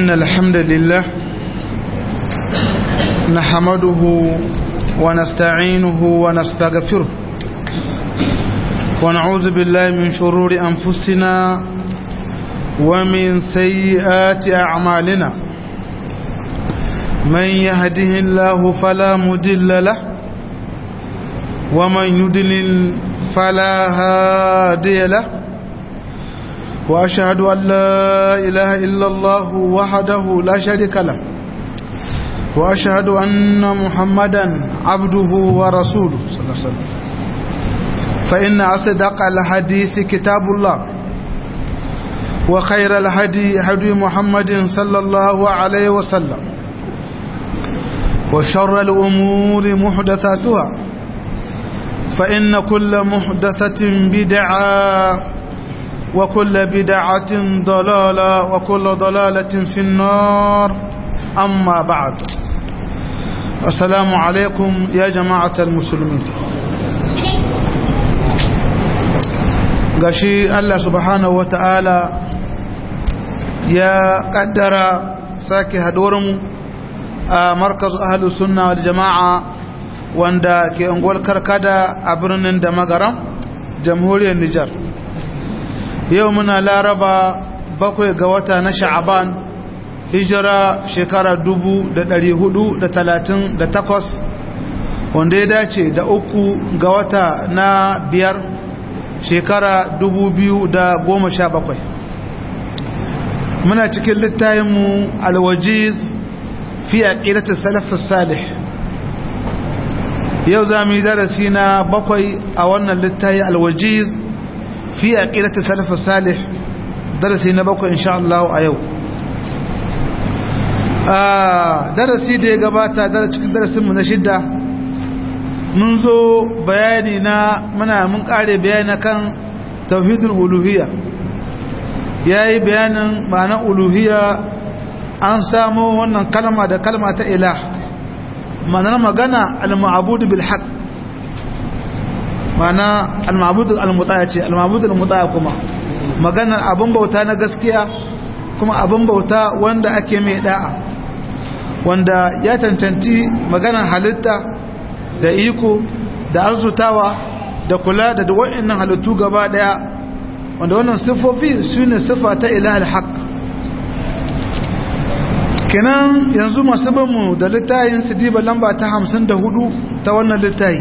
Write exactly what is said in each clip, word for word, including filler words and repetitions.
إن الحمد لله نحمده ونستعينه ونستغفره ونعوذ بالله من شرور أنفسنا ومن سيئات أعمالنا من يهده الله فلا مضل له ومن يضلل فلا هادي له وأشهد أن لا إله إلا الله وحده لا شريك له وأشهد أن محمدا عبده ورسوله صلى الله عليه وسلم فإن أصدق الحديث كتاب الله وخير الهدي هدي محمد صلى الله عليه وسلم وشر الأمور محدثاتها فإن كل محدثة بدعة وكل بدعة ضلالة وكل ضلالة في النار أما بعد السلام عليكم يا جماعة المسلمين gashi Allah subhanahu wata'ala ya kaddara sake haduwarmu a markazu ahlus sunna wal jama'a wanda ke unguwar karkada a birnin da magaram jamhuriyar Nijar. Yau muna laraba bakwai ga wata na sha'aban hijira shekara dubu da dari hudu da talatin da takwas wanda ya dace da uku ga wata na biyar shekara dubu biyu da goma sha bakwai. Muna cikin littayinmu alwajiz fi aqidati salaf salih. Yau za mu yi darasi na bakwai a wannan littayi alwajiz fi aqidati salaf salih, darasi na bakwai insha Allah a yau. a darasi da ya gabata da cikin darasin mu na shidda mun zo bayani na muna mun kare bayani kan tauhidul uluhiyya. Yayi bayanin ma'anar uluhiyya, an samu wannan kalma da kalma ta ilah, ma'anar magana al-ma'bud bil haqq, mana al-ma'bud al-muta'a ce, al-ma'bud al-muta'a kuma maganar abin bauta na gaskiya, kuma abin bauta wanda ake mai da'a, wanda ya cancanci maganar halitta da iko da arzutawa da kula da waɗannan halittu gaba daya, wanda wannan sifofi sune sifa ta ilah al-haqq. kenan yanzu masu banmu da littayin sidiba lamba ta hamsin da hudu ta wannan littayi,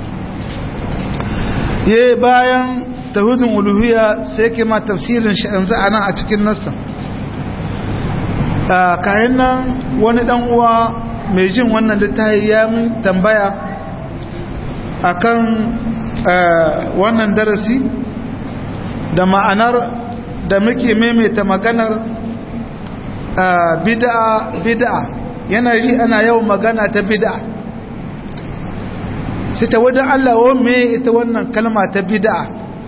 ye bayan tauhidin uluhiyya sai ke ma tafsirin shi yanzu a nan a cikin nassan. kayan nan wani dan uwa mai jin wannan littayi ya min tambaya akan wannan darasi da ma'anar da muke maimaita maganar bid'a bid'a, yana ji ana yawan magana ta bid'a. sai ta wajen Allah wa me ita wannan kalma ta bid'a,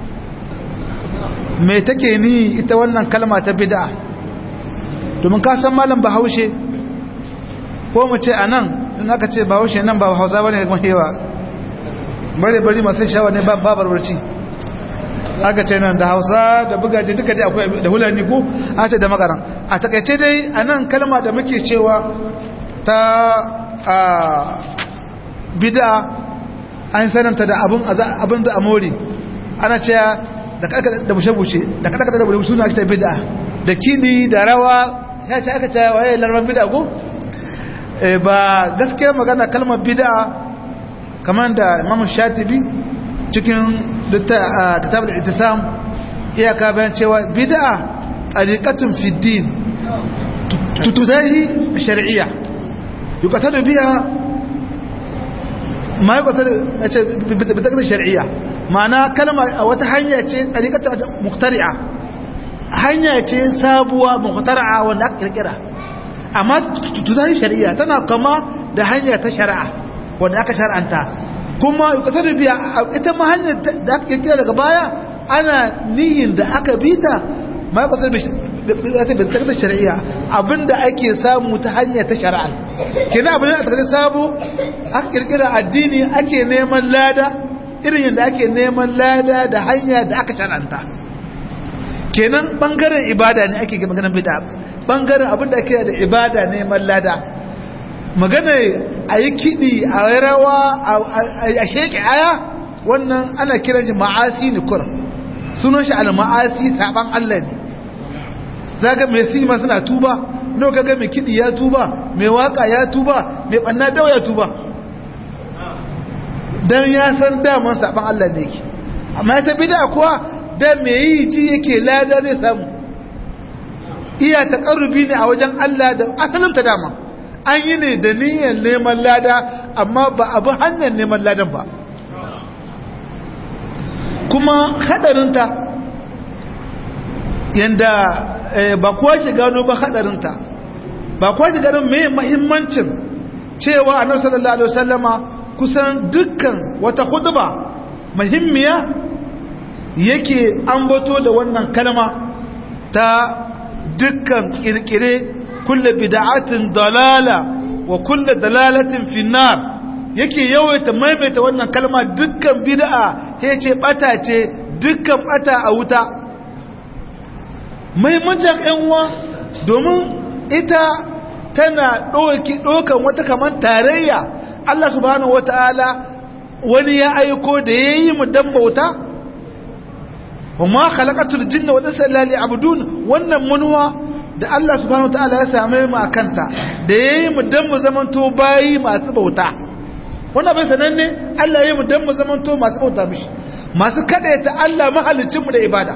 me take ni ita wannan kalma ta bid'a? domin ka san malam Bahaushe, ko mu ce anan in aka ce Bahaushe nan ba Hausa bane kuma hewa bare bari masu shawa ne ba barbarci. aka ce nan da Hausa da bugaje duka dai akwai da hulani ko a ce da makaran. a takaice dai anan kalma da muke cewa ta a bid'a, an sananta da abin abin da amori, ana cewa da kada da bushe-bushe da kada kada da bushe suna ake bid'a, da kidi da rawa ya ce aka ce waye larban bid'a ko eh ba gaskiya magana kalmar bid'a kamar da Imam Shatibi cikin kitab al-Ittisam iyaka bayan cewa bid'a tariqatun fi din tutudahi shar'iyya yuqatadu biha ma yuqatadu bid'a shar'iyya, ma'ana kalma wata hanya ce tariqatun muhtari'a, hanya ce sabuwa muhtari'a wanda aka kirkira, amma tutudahi shar'iyya tana kama da hanya ta shari'a wanda aka shar'anta, kuma yuqatadu biha ita ma hanyar da aka kirkira daga baya ana niyin da aka bita ma yuqatadu bid'a shar'iyya, abinda ake samu ta hanya ta shari'a. kenan abin da aka sabo aka kirkira addini ake neman lada irin yadda ake neman lada da hanya da aka shar'anta. kenan bangaren ibada ne ake maganar bid'a bangaren abinda ake da ibada ne mallada magana a yi kiɗi a rawa a sheƙi aya wannan ana kiran shi ma'asi ne kur sunan shi al-ma'asi saban Allah ne zaga mai sima suna tuba no kaga mai kiɗi ya tuba mai waka ya tuba mai banna dawa ya tuba dan ya san daman saban Allah ne yake amma ta bid'a kuwa da mai yi ji yake lada zai samu iya taqarrubi ne a wajen Allah da asalin ta dama an yi ne da niyyar neman lada amma ba abu hanyar neman ladan ba kuma hadarinta yanda ba kuwa shi gano ba hadarinta ba kuwa shi gano mai mahimmancin cewa annabi sallallahu alaihi wasallama kusan dukkan wata khutba muhimmiya yake ambato da wannan kalma ta dukkan kirkire kullu bid'atin dalala wa kullu dalalatin fi nar yake yawaita maimaita wannan kalma dukkan bid'a yace bata ce dukkan bata a wuta muhimmancin ɗan uwa domin ita tana doki dokan wata kaman tarayya Allah subhanahu wataala wani ya aiko da yayi mu dan bauta kuma khalaqatul jinna wal insa illa liya'budun wannan manuwa da Allah subhanahu wataala ya same mu akanta da yayi mu dan mu zamanto bayi masu bauta wannan bai sananne Allah yayi mu dan mu zamanto masu bauta mishi masu kadaita Allah mahalicin mu da ibada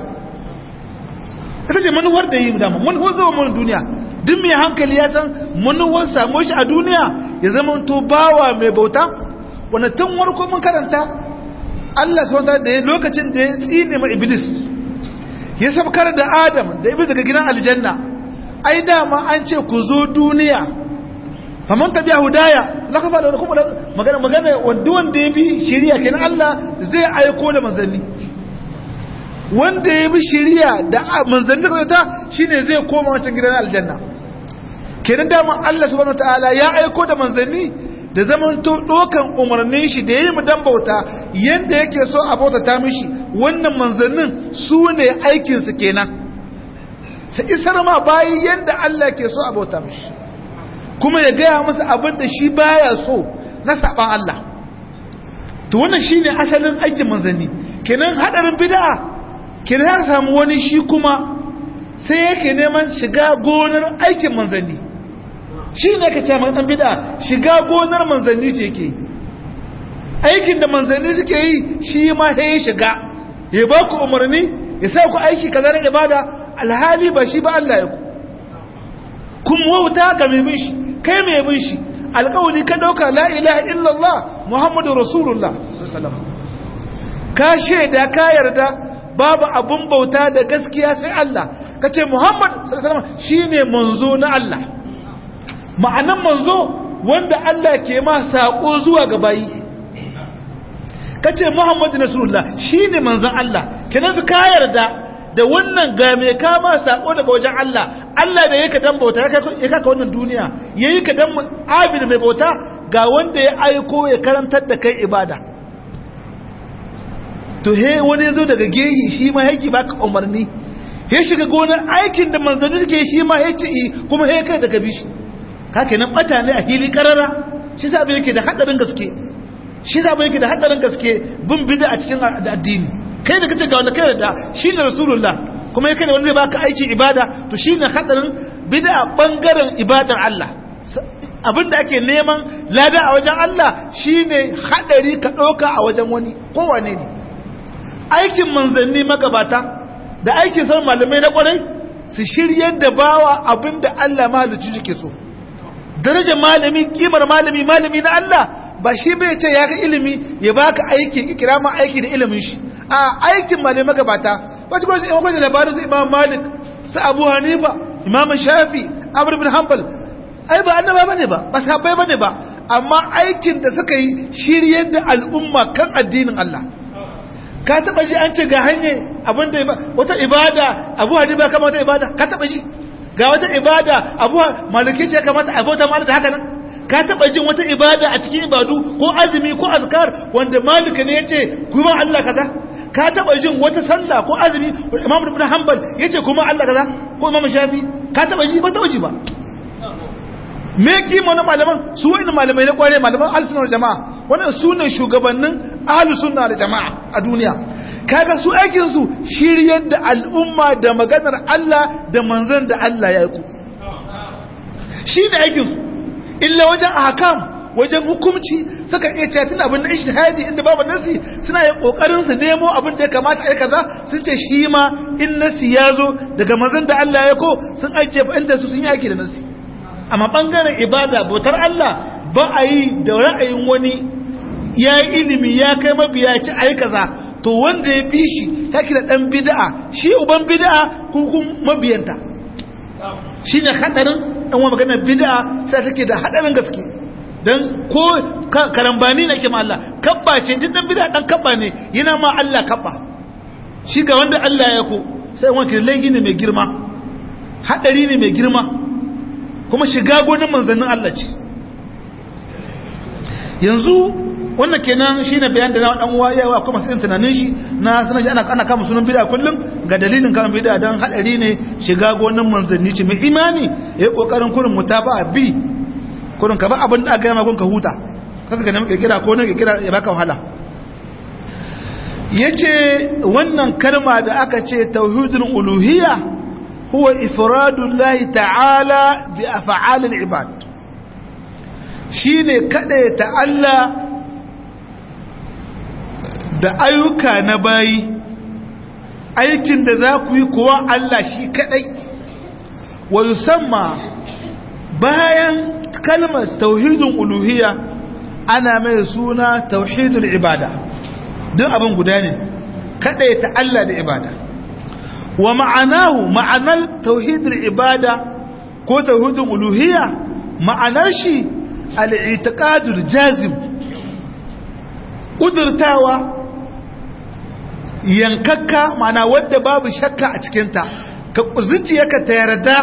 ita ce manuwar da yi mu dama manuwar zama mu duniya duk mai hankali ya san manuwar samu shi a duniya ya zamanto bawa mai bauta wannan tun warko mun karanta Allah subhanahu wataala da lokacin da ya tsine ma iblis ya sabkar da Adam da iblis daga gidan aljanna ai dama an ce ku zo duniya faman tabi'a hudaya lakafa da kuma magana magana wanda wanda ya bi shari'a kenan Allah zai aiko da manzanni wanda ya bi shari'a da manzanni da ta shine zai koma wancan gidan aljanna kenan dama Allah subhanahu wataala ya aiko da manzanni da zamanto dokan umarnin shi da yayi mu dan bauta yanda yake so a bauta ta mishi wannan manzannin su ne aikin su kenan sai isar ma bayi yanda Allah ke so a bauta mishi kuma ya gaya musu abin da shi baya so na saban Allah to wannan shine asalin aikin manzanni kenan hadarin bid'a kenan ya samu wani shi kuma sai yake neman shiga gonar aikin manzanni shi ne ka ce man dan bid'a shiga gonar manzanni ce yake aikin da manzanni suke yi shi ma sai ya shiga ya ba ku umarni ya sa ku aiki kaza na ibada alhali ba shi ba Allah ya ku kun wauta ga mai bin shi kai mai bin shi alƙawari ka dauka la ilaha illallah muhammadu rasulullah sallallahu ka shaida ka yarda babu abun bauta da gaskiya sai Allah kace muhammad sallallahu alaihi shine manzo na Allah ma'anan manzo wanda Allah ke ma sako zuwa ga bayi kace muhammadu rasulullah shine manzon Allah kenan ka yarda da wannan ga mai kama sako daga wajen Allah Allah da yake dan bauta ya kaka wannan duniya yayi ka dan abin mai bauta ga wanda ya aiko ya karantar da kai ibada to he wani zo daga geyi shi ma yake baka umarni he shiga gonar aikin da manzanni suke shi ma ya ci kuma he kai daga bishi kake nan bata ne a hili karara shi sa yake da hadarin gaske shi sa yake da hadarin gaske bin bid'a a cikin addini kai da kace ga wanda kai da shine rasulullah kuma yake wanda zai baka aikin ibada to shine hadarin bid'a bangaren ibadar Allah abinda ake neman lada a wajen Allah shine hadari ka dauka a wajen wani kowane ne aikin manzanni magabata da aikin san malamai na kwarai su shiryar da bawa abinda Allah mahalicci yake so darajar malami kimar malami malami na Allah ba shi bai ce ya ga ilimi ya baka aiki ikirama aiki da ilimin shi a aikin malamai magabata wacce kuma sai imam kwaje labarin su imam malik su abu hanifa imam shafi amr bin hanbal ai ba annaba bane ba ba sahabbai bane ba amma aikin da suka yi shiryar da al'umma kan addinin Allah ka taba ji an ce ga hanye abinda wata ibada abu hanifa kama wata ibada ka taba ji ga wata ibada abu maliki ce kamata abota malaka haka nan ka taba jin wata ibada a cikin ibadu ko azumi ko azkar wanda malika ne yace ku ba Allah kaza ka taba jin wata sallah ko azumi Imam Ibn Hanbal yace kuma Allah kaza ko Imam Shafi ka taba ji ba taba ji ba me kima na malaman su wani malamai na kware malaman ahlus sunna wal jamaa wannan sune shugabannin ahlus sunna wal jamaa a duniya kaga su aikin su shiryar da al'umma da maganar Allah da manzon da Allah ya aiko shine aikin su illa wajen ahkam wajen hukunci suka iya cewa tun abin da ijtihadi inda babu nasi suna yin kokarin su nemo abin da ya kamata ai kaza sun ce shi ma in nasi yazo daga manzon da Allah ya aiko sun aike fa inda su sun yi aiki da nasi amma bangaren ibada bautar Allah ba a yi da ra'ayin wani ya yi ilimi ya kai mabiya ci a yi kaza to wanda ya fi shi ya kira ɗan bida'a shi uban bida'a kukun mabiyanta shi ne haɗarin ɗan wa maganar bida'a sai take da haɗarin gaske don ko karambani na ke ma Allah kabba ce jin ɗan bida'a ɗan kabba ne yana ma Allah kabba shi ga wanda Allah ya ko sai wani laifi ne mai girma haɗari ne mai girma kuma shiga gonin manzannin Allah ce yanzu wannan kenan shine bayan da na dan uwa yawa kuma sai tunanin shi na sanar shi ana ana kama sunan bid'a kullum ga dalilin kama bid'a dan hadari ne shiga gonin manzanni ce mai imani yayi kokarin kurin mutaba'a bi kurin ka ba abin da aka yi makon ka huta kaga ga nan kira ko ne kira ya baka wahala yace wannan kalma da aka ce tauhidul uluhiyya هو إفراد الله تعالى بأفعال العباد شيني كده يتعالى da ayyuka na bayi aikin da za ku yi kuwa Allah shi kadai wa yusamma bayan kalmar tauhidul uluhiyya ana mai suna tauhidul ibada duk abin guda ne kada ya ta'alla da ibada wa ma'anahu ma'anar tauhidul ibada ko tauhidul uluhiyya ma'anar shi al-i'tiqadul jazim kudurtawa yankakka ma'ana wadda babu shakka a cikinta ka zuciyarka ta yarda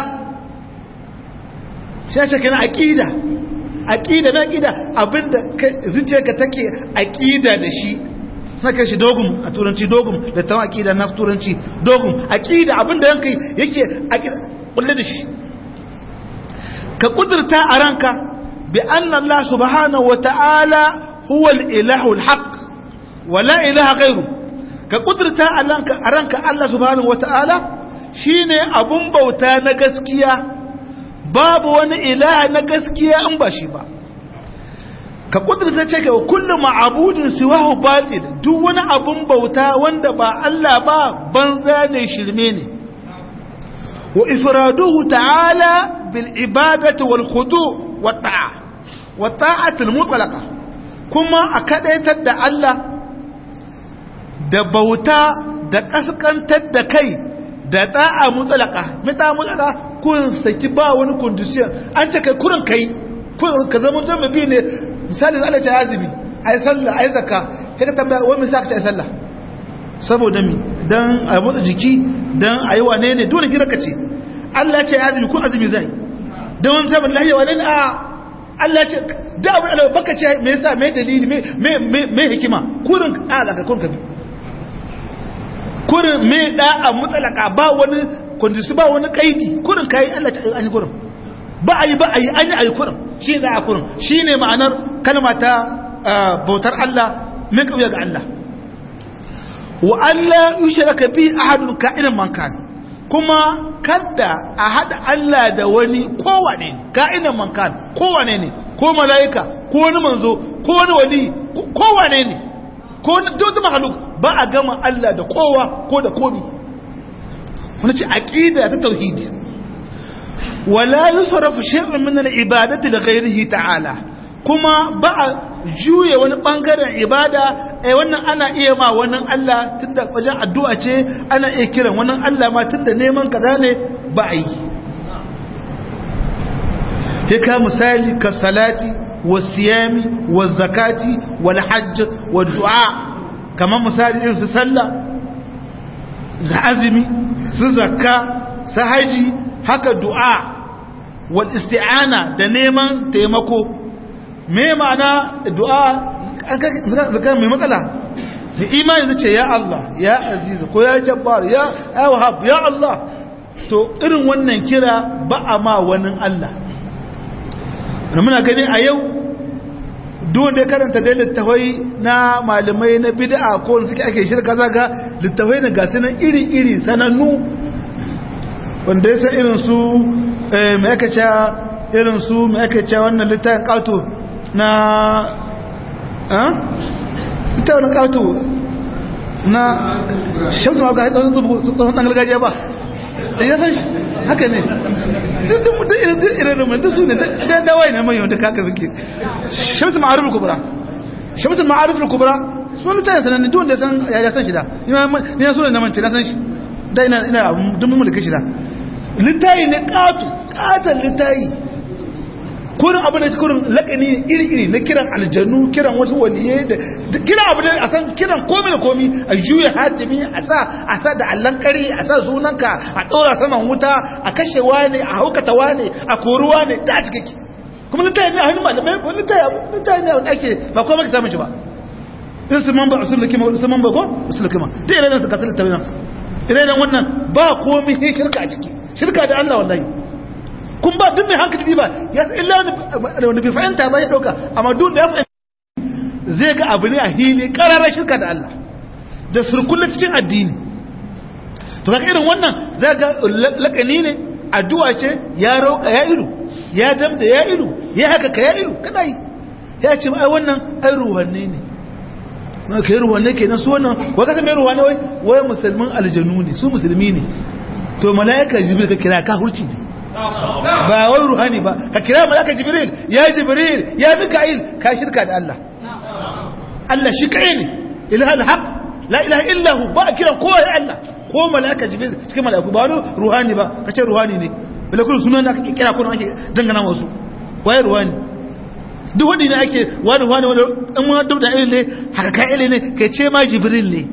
shi ce kenan aqida aqida na aqida abinda zuciyarka take aqida da shi saka shi dogum a turanci dogum da ta aqida na turanci dogum aqida abinda yanka yake aqida kullu da shi ka kudurta a ranka bi anna Allah subhanahu wa ta'ala huwa al-ilahu al-haq wa la ilaha ghayru ka kudurta a ranka Allah subhanahu wa ta'ala shine abun bauta na gaskiya babu wani ilaha na gaskiya in ba shi ba ka kudurta ce ga kullu ma'budin siwahu batil duk wani abun bauta wanda ba Allah ba banza ne shirme ne wa ifraduhu ta'ala bil ibadati wal khudu' wat ta'a wat ta'atul mutlaqa kuma a kadaitar da Allah da bauta da kaskantar da kai da ta'a mutlaqa mita mutlaqa kun saki ba wani condition an ce kai kurin kai ka zama jami'i ne misali Allah ta azumi ai sallah ai zakka kai ka tambaya wai misali ka ce sallah saboda mi dan a motsa jiki dan ayi wane ne dole gira ka ce Allah ya ce azumi ko azumi zai dan wani sabon lahiya wane ne a Allah ya ce da abin Allah baka ce me yasa me dalili me me me hikima kurin a zaka kun ka bi kurin me da a mutalaka ba wani kundisi ba wani kaidi kurin kai Allah ta an yi kurin ba ayi ba ayi an yi ayi kurin shi da a kurin shine ma'anar kalma ta bautar Allah min kauya ga Allah wa alla yushraka bi ahadun ka'inan man kan kuma kada a hada Allah da wani kowane ne ka'inan man kan kowane ne ko malaika ko wani manzo ko wani wali kowane ne ko duk mahaluk ba a gama Allah da kowa ko da komi wani ce aqida ta tauhidi wala yusrafu shay'un min al-ibadati li ghayrihi ta'ala kuma ba a juye wani bangaren ibada eh wannan ana iya ma wannan Allah tunda wajen addu'a ce ana iya kiran wannan Allah ma tunda neman kaza ne ba a yi sai ka misali ka salati wasiyami wazakati wal hajj wad du'a kamar misali irin su sallah za azumi su zakka su haji haka du'a wal isti'ana da neman taimako me ma'ana du'a an ka zaka mai matsala da imani zai ce ya Allah ya aziz ko ya jabbar ya wahab ya Allah to irin wannan kira ba a ma wani Allah muna gani a yau duk da karanta da littafai na malamai na bid'a ko suke ake shirka zaga littafai na gasu nan iri-iri sanannu wanda ya san irin su mai aka ce irin su mai aka ce wannan littafin ƙato na littafin ƙato na shamsu ma ga haitsar tsohon ɗan gargajiya ba da ya san shi haka ne duk irin rumar duk su ne da dawai ne mai yawon kaka suke shamsu ma'arufin kubra shamsu ma'arufin kubra su littafin sanannu duk wanda ya san shi da ni ya so na manci na san shi da ina ina dumin mulki shi da littayi ne katu katan littayi kurin abu da kurin lakani iri-iri na kiran aljannu kiran wasu waliyai da kiran abu da a san kiran komi da komi a juya hatimi a sa a sa da allan kare a sa sunanka a ɗora saman wuta a kashewa ne a haukatawa ne a koruwa ne da a cikakki kuma littayi ne a hannun malamai ko littayi ne a ake ba kuma ka samun shi ba in su man ba usul da kima su man ba ko usul da kima da ire su kasar littayi nan ire wannan ba komi ne shirka a ciki shirka da Allah wallahi kun ba duk mai hankali ba ya illa wani bai fahimta ba ya dauka amma duk da ya fahimta zai ga abu ne a hili kararar shirka da Allah da surkullu cikin addini to kaga irin wannan zai ga lakani ne addu'a ce ya roƙa ya ilu ya damda ya ilu ya haka ka ya ilu kada yi ya ce ai wannan ai ruwanne ne ma kai ruwanne kenan su wannan wa kasa mai ruwanne wai wai musulmin aljanu ne su musulmi ne to malaika jibril ka kira ka hurci ne ba wai ruhani ba ka kira malaika jibril ya jibril ya mika'il ka shirka da Allah Allah shi kai ne ilahul haq la ilaha illa hu ba kiran kowa ya Allah ko malaika jibril cikin malaiku ba wani ruhani ba kace ruhani ne bala kullu sunan da kake kira ko ake dangana wasu wai ruhani duk wanda ne ake wani wani wani dan wani dabda ilin ne haka kai ilin ne kai ce ma jibril ne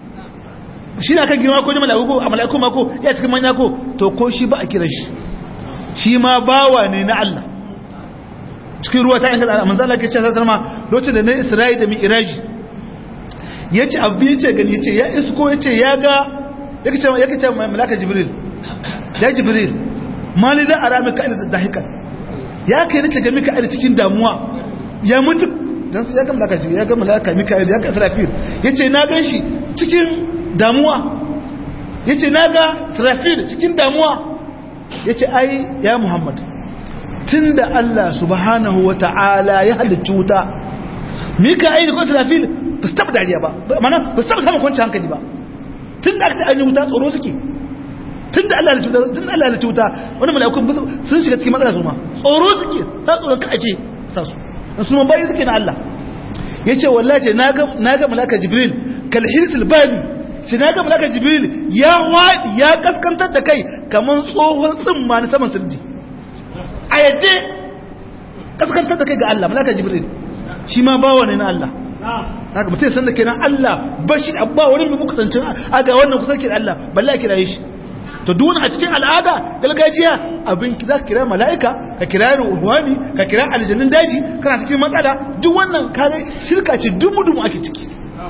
shi na kan girma ko jama'a ko a mala'iku ma ko ya cikin manya ko to ko shi ba a kira shi shi ma bawa ne na Allah cikin ruwa ta yanka da manzo Allah ke ce sai ma lokacin da na Isra'i da Mi'raji yace abu yace gani yace ya isko yace ya ga yake ce yake ce malaka jibril ya jibril mali da arami ka ina dahika ya kai nake ga Mika'il cikin damuwa ya mutu dan ya ga malaka jibril ya ga malaka Mika'il ya ga Israfil yace na ganshi cikin damuwa yace naga Israfil cikin damuwa yace ai ya Muhammad tunda Allah subhanahu wata'ala ya halicci wuta Mika'il ko Israfil ba su taba dariya ba mana ba su taba samun kwanci hankali ba tunda aka ta ainihin wuta tsoro suke tunda Allah ya halicci wuta tunda Allah ya halicci wuta wani mala'ikun sun shiga cikin matsala su ma tsoro suke ta tsoron ka ace sa su su ma bayi suke na Allah yace wallahi ce naga naga malaka Jibril kal hirsil bali shi na ga malaka jibril ya wadi ya kaskantar da kai kamar tsohon tsimma na saman sirdi a yadda kaskantar da kai ga Allah malaka jibril shi ma bawa ne na Allah haka mutum san da kenan Allah ba shi abba wani mai kusancin aga wannan kusancin Allah balle kira shi to duk a cikin al'ada galgajiya abin za ka kira mala'ika ka kira ruhani ka kira aljannin daji kana cikin matsala duk wannan kare shirka ce dumu-dumu ake ciki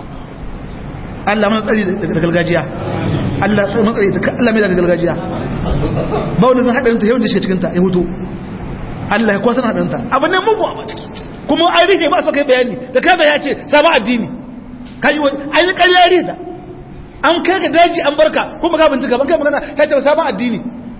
Allah mana tsari daga galgajiya Allah mana tsari daga Allah mai daga galgajiya ba wanda zan haɗarinta yau da shiga cikinta ya hutu Allah ya kuwa san haɗarinta abu ne mugu a ciki kuma an rike ba su kai bayani da kai ya ce sabon addini kaji wani an yi ƙarya rita an kai ka daji an barka kuma ka bincika ban kai magana ya ce sabon addini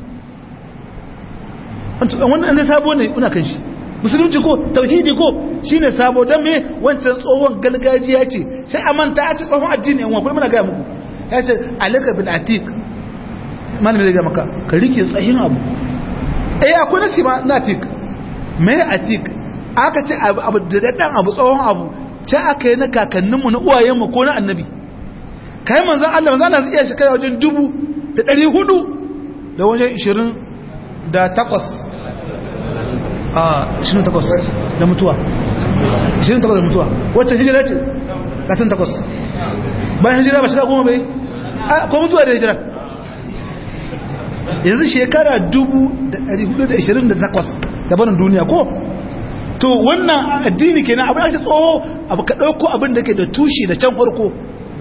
wannan ne sabo ne kuna kan shi musulunci ko tauhidi ko shine sabo dan me wancan tsohon galgajiya ce sai a manta a ci tsohon addini yan wani muna ga muku ya ce alaka bil atiq malami zai ga maka ka rike tsayin abu eh akwai nasi ma na atiq me atiq aka ce abu da daddan abu tsohon abu ce aka yi na kakanninmu na uwayenmu ko na annabi kai manzon Allah manzon Allah zai iya shi kai wajen dubu da ɗari hudu da wajen ishirin da takwas a ishirin da takwas da mutuwa ishirin da takwas da mutuwa wacce hijira ce katin takwas bayan hijira ba shiga goma bai ko mutuwa da hijira yanzu shekara dubu da ɗari hudu da ishirin da takwas da barin duniya ko to wannan addini kenan abin ake tsoho abu ka ɗauko abin da ke da tushe da can farko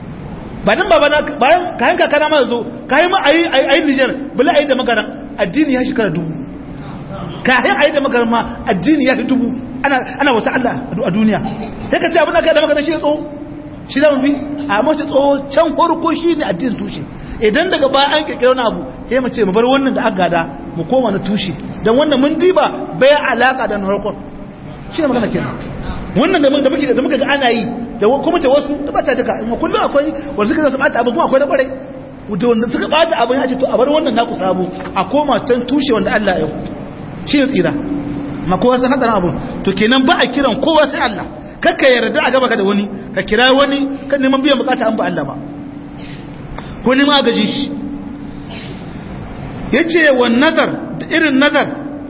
ba dan baba na bayan kayan kakana ma zo kayan ma ayi ayi Niger bala ayi da magaran addini ya shekara dubu kayan ayi da magaran ma addini ya dubu ana ana wata Allah a duniya sai ka ce abin da kai da magaran shi tso shi zama bi a mace tso can farko shi ne addinin tushe idan daga baya an kirkira wani abu sai mu ce mu bar wannan da aka gada mu koma na tushe dan wannan mun diba bai alaka da narkon shi ne magana kenan wannan da muke da muka ga ana yi da kuma ce wasu da bata duka amma kullum akwai wanda suka bata abin kuma akwai da kwarai da wanda suka bata abin ya ce to a bar wannan naku sabo a koma can tushe wanda Allah ya shi ne tsira ma kowa san hadarin abin to kenan ba a kiran kowa sai Allah kakka yarda a gaba ka da wani ka kira wani kan neman biyan bukata an ba Allah ba ko neman agaji shi yace wan nazar da irin nazar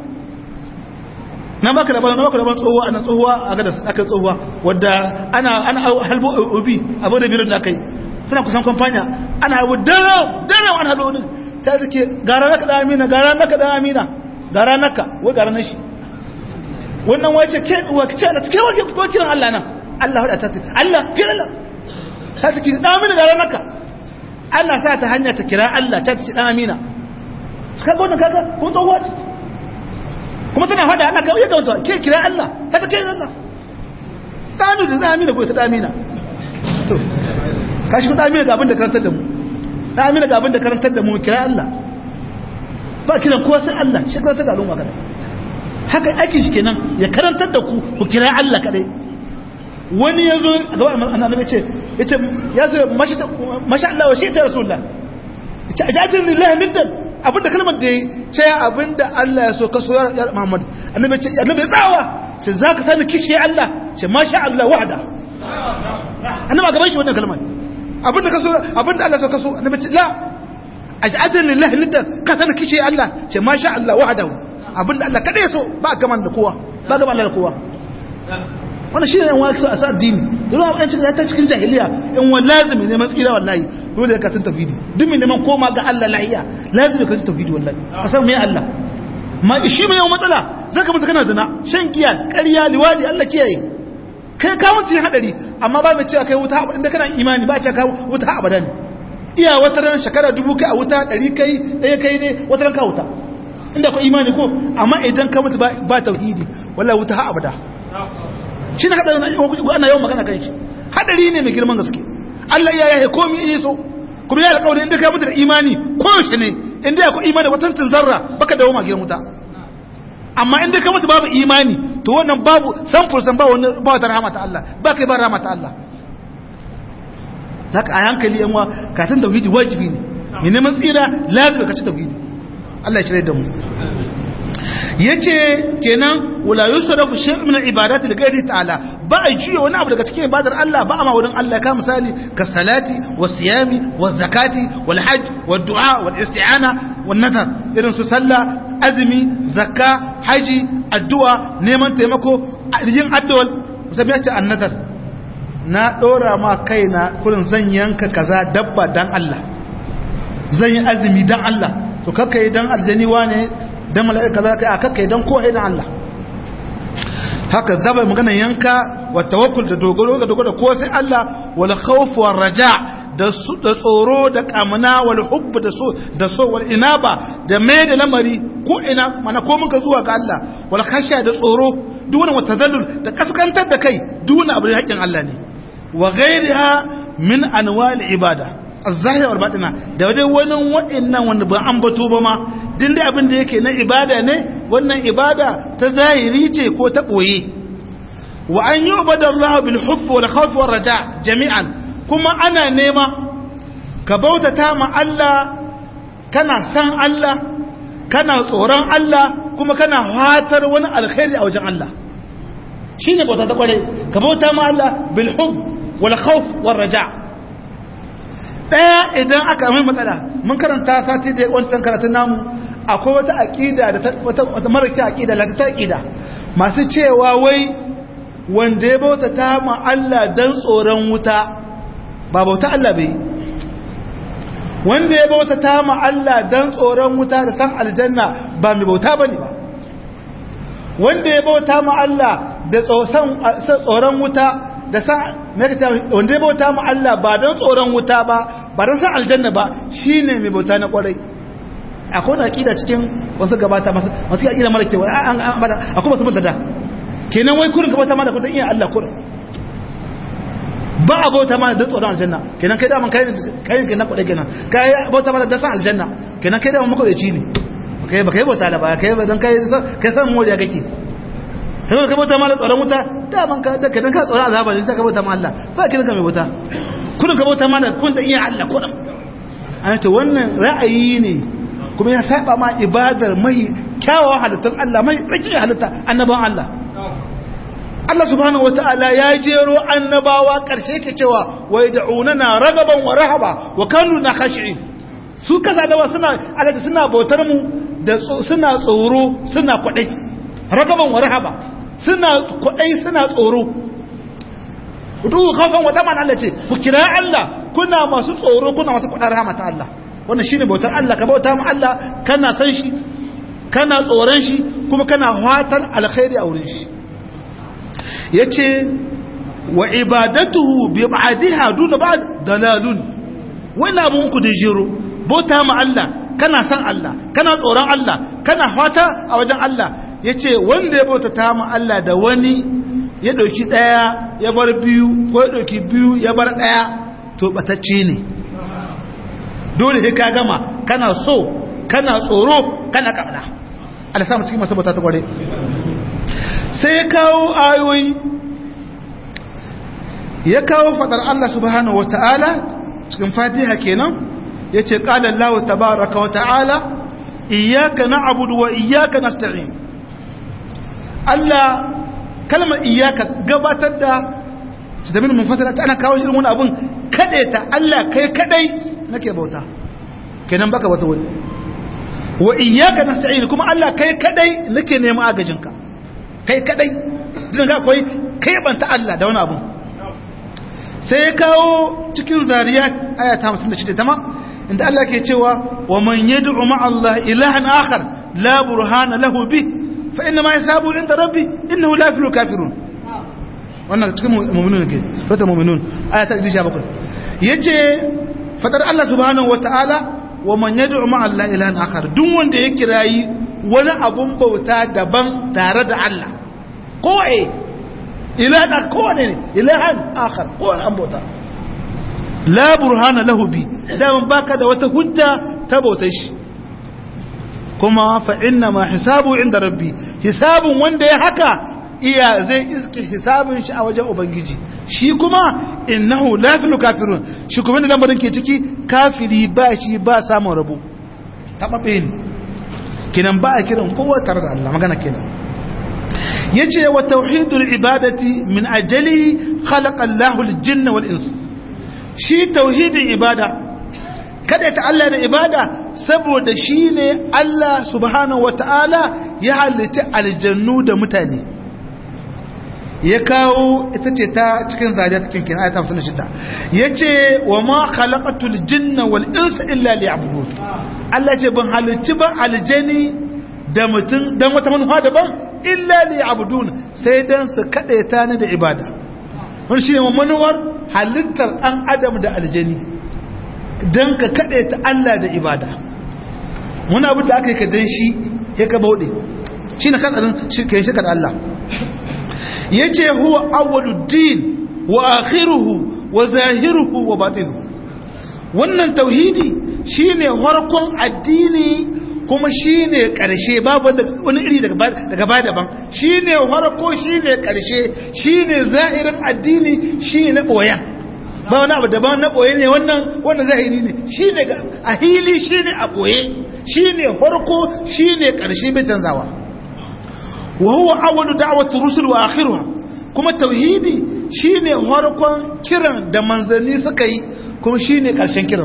na baka da ban na baka da ban tsohuwa ana tsohuwa a ga da aka tsohuwa wadda ana ana halbo obi abu da birin da kai tana kusan kamfanya ana abu dara dara an hado ne ta take gara naka da amina gara naka da amina gara naka wai gara nashi wannan wace ke wace da take wace ko kiran Allah nan Allah hada ta Allah kiran Allah ta take da amina gara naka Allah sa ta hanya ta kira Allah ta take da amina kaga wannan kaga ko tsohuwa kuma tana fada ana kawai ga wato ke kira Allah ta take Allah sami da zamina ko ta damina to kashi ko damina ga abin da karantar da mu damina ga abin da karantar da mu kira Allah ba kiran kowa sai Allah shi karantar da al'umma kada haka ake shi kenan ya karantar da ku ku kira Allah kadai wani yazo ga annabi ce yace yazo masha Allah wa shi ta rasulullah yace ajatin lillahi middan abinda kalmar da ya ce abinda Allah ya so ka so ya Muhammad annabi ce annabi tsawa ce zaka sani kishi Allah ce masha Allah wahda annabi gaban shi wannan kalmar abinda ka so abinda Allah ya so ka so annabi ce la aj'adan lillahi nidda ka sani kishi Allah ce masha Allah wahda abinda Allah kada ya so ba gaman da kowa ba gaman Allah da kowa wannan shi ne yan wani a sa addini dole an cika ta cikin jahiliya in wani lazimi ne matsira wallahi dole ka san tauhidi duk mai neman koma ga Allah lahiya lazimi ka san tauhidi wallahi ka san me Allah ma shi mai matsala zaka mutu kana zina shan giya ƙarya liwadi Allah kiyaye kai ka mutu hadari amma ba mai cewa kai wuta inda kana imani ba cewa ka wuta abada ne iya wata ran shekara dubu kai a wuta ɗari kai ɗaya kai ne wata ran ka wuta inda ku imani ko amma idan ka mutu ba tauhidi wallahi wuta ha abada shi ne hadarin ana yawan magana kan shi hadari ne mai girman gaske Allah ya yaye komai yi so kuma ya alƙawari inda ka mutu da imani ko shi ne inda ya ku imani watancin zarra baka dawo ma gidan wuta amma inda ka mutu babu imani to wannan babu san fursan ba wani ba ta rahama ta Allah ba kai ba rahama ta Allah haka a hankali yan wa katin tauhidi wajibi ne ne neman tsira lazimi ka ci tauhidi Allah ya shirye da mu yace kenan wala yusrafu shay'un min ibadati li ghayri ta'ala ba a jiya wani abu daga cikin ibadar Allah ba amma wurin Allah ka misali ka salati was siyami was zakati wal hajj wad du'a wal isti'ana wan nadar irin su sallah azumi zakka haji addu'a neman taimako yin addu'a musamman yace an nadar na dora ma kaina kullun zan yanka kaza dabba dan Allah zan yi azumi dan Allah to kakkai dan aljani wane dan mala'ika za ka yi a kakkai don kowa idan Allah haka zaba magana yanka wa tawakkul da dogaro ga dogaro ko sai Allah wal khawf war raja da da tsoro da kamana wal hubb da so da so wal inaba da mai da lamari ko ina mana ko mun ka zuwa ga Allah wal khasha da tsoro duk wani watazallul da kaskantar da kai duk wani abu da haƙin Allah ne wa ghayriha min anwa'il ibada az-zahira wal batina da wajen wani wa'annan wanda ba an bato ba ma din dai abin da yake na ibada ne wannan ibada ta zahiri ce ko ta boye wa an yu'bada Allah bil hubb wal khawf wal raja jami'an kuma ana nema ka bautata ma Allah kana san Allah kana tsoron Allah kuma kana fatar wani alkhairi a wajen Allah shine bauta ta kware ka bauta ma Allah bil hubb wal khawf wal raja daya idan aka mai matsala mun karanta sati da wancan karatun namu akwai wata aqida da wata maraka aqida la ta aqida masu cewa wai wanda ya bauta ta ma Allah dan tsoron wuta ba bauta Allah bai wanda ya bauta ta ma Allah dan tsoron wuta da san aljanna ba mai bauta bane ba wanda ya bauta ma Allah da tsoron wuta da sa me ka ta wanda ya bauta ma Allah ba don tsoron wuta ba ba don san aljanna ba shine mai bauta na kwarai akwai na aqida cikin wasu gabata masu masu aqida mara kewa an an bada akwai masu mutada kenan wai kurin gabata ma da kudin iya Allah kurin ba a bauta ma don tsoron aljanna kenan kai da man kai kai kenan kwarai kenan kai bauta ma da san aljanna kenan kai da man makwadaci ne kai ba kai bauta la ba kai ba dan kai kai san moriya kake kai ka bauta ma da tsoron wuta da man ka da kenan ka tsoron azaba ne sai ka bauta ma Allah ba kiran ka mai bauta kurin ka bauta ma da kun da iya Allah kurin an to wannan ra'ayi ne kuma ya saba ma ibadar mai kyawawan halittun Allah mai tsakiyar halitta annaban Allah Allah subhanahu wataala ya jero annabawa karshe ke cewa wa yad'unana ragaban wa rahaba wa kanu na khashi'in su kaza da suna Allah suna bautar mu da suna tsoro suna kwadai ragaban wa rahaba suna kwadai suna tsoro duk khafan wa taman Allah ce ku kira Allah kuna masu tsoro kuna masu kwadar rahmata Allah wannan shine bautar Allah ka bauta mu Allah kana san shi kana tsoron shi kuma kana fatan alkhairi a wurin shi yace wa ibadatuhu bi ba'diha duna ba'd dalalun wannan abun ku da jiro bauta mu Allah kana san Allah kana tsoron Allah kana fata a wajen Allah yace wanda ya bauta ta mu Allah da wani ya dauki daya ya bar biyu ko ya dauki biyu ya bar daya to batacce ne dole sai ka gama kana so kana tsoro kana kamna Allah samu cikin masabata ta kware sai ya kawo ayoyi ya kawo fadar Allah subhanahu wataala cikin Fatiha kenan yace qala Allah tabaaraka wa ta'ala iyyaka na'budu wa iyyaka nasta'in Allah kalmar iyyaka gabatar da su da min munfasala ana kawo irin wani abun kadaita Allah kai kadai nake bauta kenan baka wata wani wa iyyaka nasta'in kuma Allah kai kadai nake neman agajinka kai kadai din ga koyi kai banta Allah da wani abu sai ya kawo cikin zariyat aya ta hamsin da shida tama inda Allah ke cewa wa man yad'u ma'a Allah ilahan akhar la burhana lahu bi fa inna ma yasabu inda rabbi innahu la yuflihu kafirun wannan cikin mu'minun ke fata mu'minun aya ta sha bakwai yace fadar Allah subhanahu wataala wa man yad'u ma'a Allah ilahan akhar duk wanda ya kirayi wani abun bauta daban tare da Allah ko eh ilahan ko ne ilahan akhar ko an bauta la burhana lahu bi dan baka da wata hujja ta bautar shi kuma fa inna ma hisabu inda rabbi hisabun wanda ya haka iya zai iske hisabin shi a wajen ubangiji shi kuma innahu la fil kafirun shi kuma da lamarin ke ciki kafiri ba shi ba samun rabo tababe ne kinan ba a kiran kowa tare da Allah magana kenan yace wa tauhidul ibadati min ajali khalaqa Allahu al-jinna wal ins shi tauhidin ibada kada ta Allah da ibada saboda shine Allah subhanahu wataala ya halitta aljannu da mutane ya kawo ita ce ta cikin zaje cikin kin ayata hamsin da shida yace wa ma khalaqatul jinna wal insa illa liya'budun Allah ce ban halicci ba aljani da mutum dan wata manufa daban illa liya'budun sai dan su kadaita ni da ibada wannan shine manuwar halittar an adam da aljani dan ka kadaita Allah da ibada wani abu da aka yi ka dan shi ya ka baude shine kadarin shi kai shi kada Allah yace huwa awwaluddin wa akhiruhu wa zahiruhu wa batinuhu wannan tauhidi shine farkon addini kuma shine karshe babu wani iri daga daga baya daban shine farko shine karshe shine zahirin addini shine boyan ba wani abu daban na boye ne wannan wannan zahiri ne shine a hili shine a boye shine farko shine karshe bai canzawa وهو أول دعوة الرسل وآخرها كما التوحيدي شيني هاركوان كيران دا منزلني سكي كما شيني كالشان كيران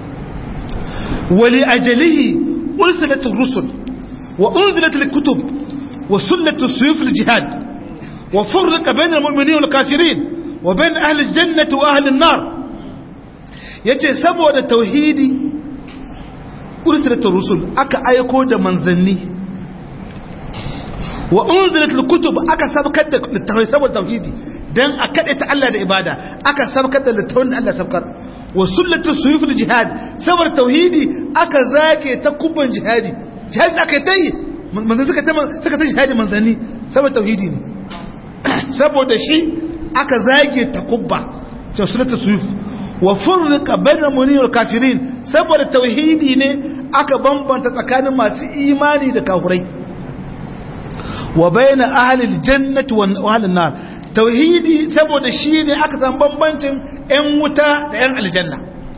ولأجله أرسلت الرسل وأنزلت الكتب وسلت السيوف الجهاد وفرق بين المؤمنين والكافرين وبين أهل الجنة وأهل النار يجي سبوة التوحيدي أرسلت الرسل أكا أيكو دا منزلني wa unzilat al-kutub aka sabkar da littafai saboda tauhidi dan a kade ta Allah da ibada aka sabkar da littafin Allah sabkar wa sullatu suyuful jihad sabar tauhidi aka zage ta kubban jihadi jihad aka tayi manzan suka ta suka ta jihadi manzanni sabar tauhidi ne saboda shi aka zage ta kubba ta sullatu suyuf wa furqa bainal mu'minin wal kafirin saboda tauhidi ne aka bambanta tsakanin masu imani da kafirai wa baina ahli aljannati wa ahli an-nar tauhidi saboda shi ne aka san bambancin ƴan wuta da ƴan aljanna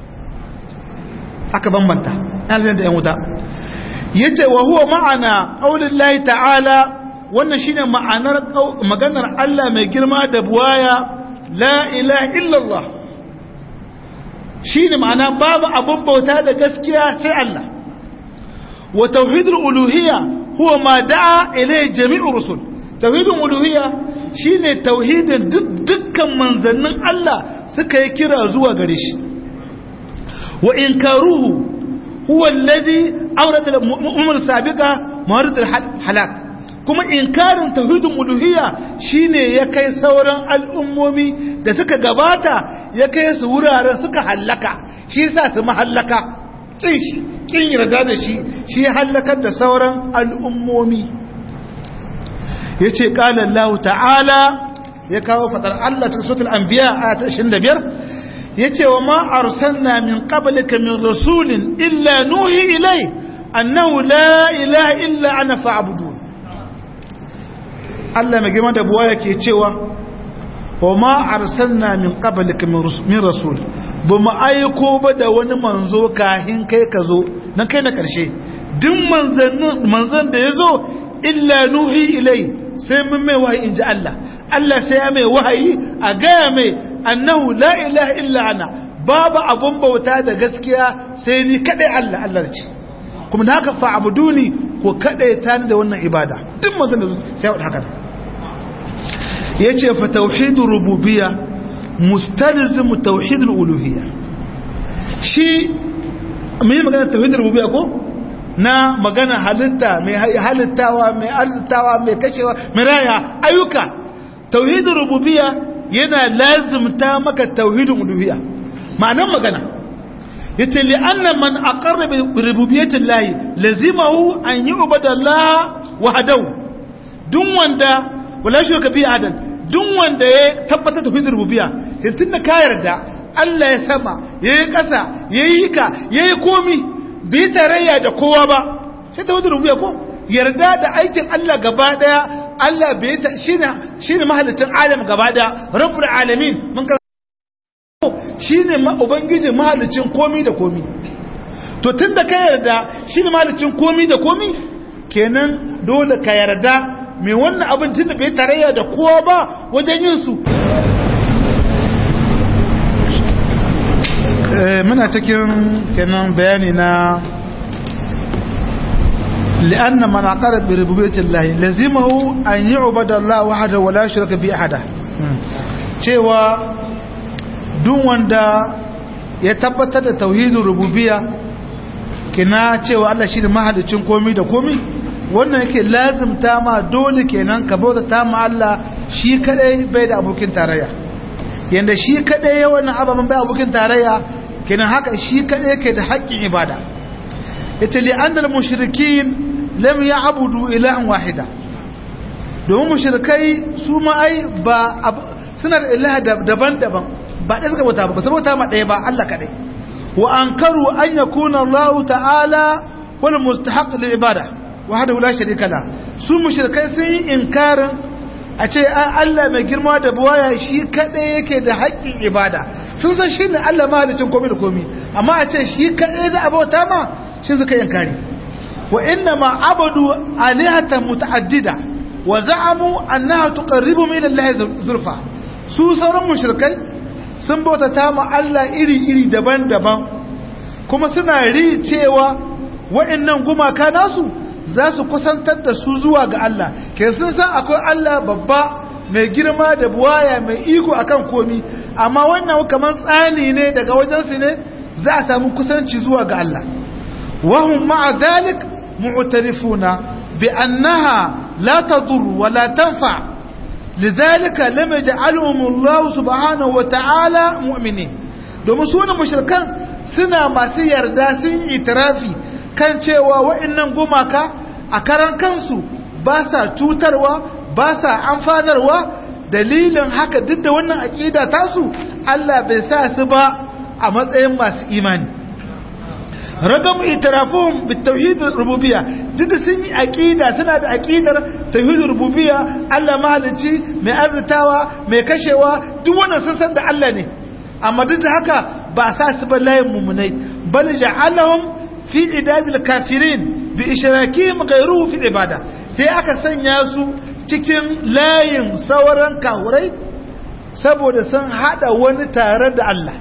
aka bambanta aljanna da ƴan wuta yace wa huwa ma'ana qaulillahi ta'ala wannan shine ma'anar maganar Allah mai girma da buwaya la ilaha illallah shine ma'ana babu abun bauta da gaskiya sai Allah wa tauhidul uluhiyya huwa ma da'a ilayhi jami'ur rusul tauhidul uluhiyya shine tauhidin dukkan manzannin Allah suka yi kira zuwa gare shi wa inkaruhu huwa alladhi awrada al-umam sabiqa marid al-halak kuma inkarin tauhidul uluhiyya shine ya kai sauran al'ummomi da suka gabata ya kai su wuraren suka halaka shi yasa su mahallaka kin shi kin yarda da shi shi halakar da sauran al'ummomi yace qala Allah ta'ala ya kawo fadar Allah cikin suratul anbiya ayat ashirin da biyar yace wa ma arsalna min qablika min rasulin illa nuhi ilay annahu la ilaha illa ana fa'budun Allah mai girma da buwa yake cewa wa ma arsalna min qablika min rasul ba mu aiko ba da wani manzo kahin kai ka zo nan kai na karshe duk manzannin manzan da yazo illa nuhi ilai sai mun mai wahayi inji Allah Allah sai ya mai wahayi a gaya mai annahu la ilaha illa ana babu abun bauta da gaskiya sai ni kadai Allah Allah ce kuma da haka fa'buduni ko kadai ta da wannan ibada duk manzan da sai ya haka yace fa tauhidur rububiyya mustalzim tauhidul uluhiyya shi mai magana tauhidul rububiyya ko na magana halitta mai halittawa mai arzitawa mai kashewa mai raya ayyuka tauhidul rububiyya yana lazimta maka tauhidul uluhiyya ma'anar magana yace li anna man aqarra bi rububiyyati llahi lazimahu an yu'bada Allah wahdahu duk wanda wala shirka bi adan duk wanda ya tabbatar da tauhidul rububiyya tunda ka yarda Allah ya sama yayi kasa yayi ka yayi komi bai tarayya da kowa ba sai tauhidul rububiyya ko yarda da aikin Allah gaba daya Allah bai ta shine shine mahalicin alam gaba daya rabbul alamin mun ka shine ubangiji mahalicin komi da komi to tunda ka yarda shine mahalicin komi da komi kenan dole ka yarda mai wannan abin tunda bai tarayya da kowa ba wajen yin su muna cikin kenan bayani na li'anna man aqara bi rububiyyati Allah lazimahu an yu'bada Allah wahdahu wa la yushrika bi ahada cewa duk wanda ya tabbatar da tauhidin rububiyya kina cewa Allah shi ne mahalicin komai da komai wannan yake lazimta ma dole kenan ka bauta ta ma Allah shi kadai bai da abokin tarayya yanda shi kadai ya wannan ababan bai abokin tarayya kenan haka shi kadai yake da haƙƙin ibada yace li annal mushrikin lam ya'budu ilahan wahida domin mushrikai su ma ai ba suna da ilaha daban-daban ba ɗaya suka bauta ba ba bauta ma ɗaya ba Allah kadai wa ankaru an yakuna Allah ta'ala wal mustahaq lil ibada wahdahu la sharika la su mushrikai sun yi inkarin a ce Allah mai girma da buwaya shi kadai yake da haƙƙin ibada sun san shine Allah mahalicin komai da komai amma a ce shi kadai da abota ma shi suka inkari wa inna ma abadu alihatan mutaaddida wa za'amu annaha tuqarribu ila Allah zulfa su sauran mushrikai sun bauta ma Allah iri-iri daban-daban kuma suna ri cewa wa'annan gumaka nasu za su kusantar da su zuwa ga Allah ke sun san akwai Allah babba mai girma da buwaya mai iko akan komi amma wannan kamar tsani ne daga wajensu ne za a samu kusanci zuwa ga Allah wahum ma'a dhalik mu'tarifuna bi annaha la tadur wa la tanfa lidhalika lam yaj'alhum Allah subhanahu wa ta'ala mu'minin domin su ne mushrikan suna masu yarda sun itirafi kan cewa wa'annan gumaka a karan kansu ba sa cutarwa ba sa amfanarwa dalilin haka duk da wannan aqida tasu Allah bai sa su ba a matsayin masu imani ragam itirafum bitauhid rububiyya duk da sun yi aqida suna da aqidar tauhid rububiyya Allah mahalici mai arzitawa mai kashewa duk wannan sun san da Allah ne amma duk da haka ba sa su ba layin mumunai bal ja'alahum fi idadil kafirin bi ishrakihim ghayruhu fi ibada sai aka sanya su cikin layin sauran kawurai saboda sun hada wani tare da Allah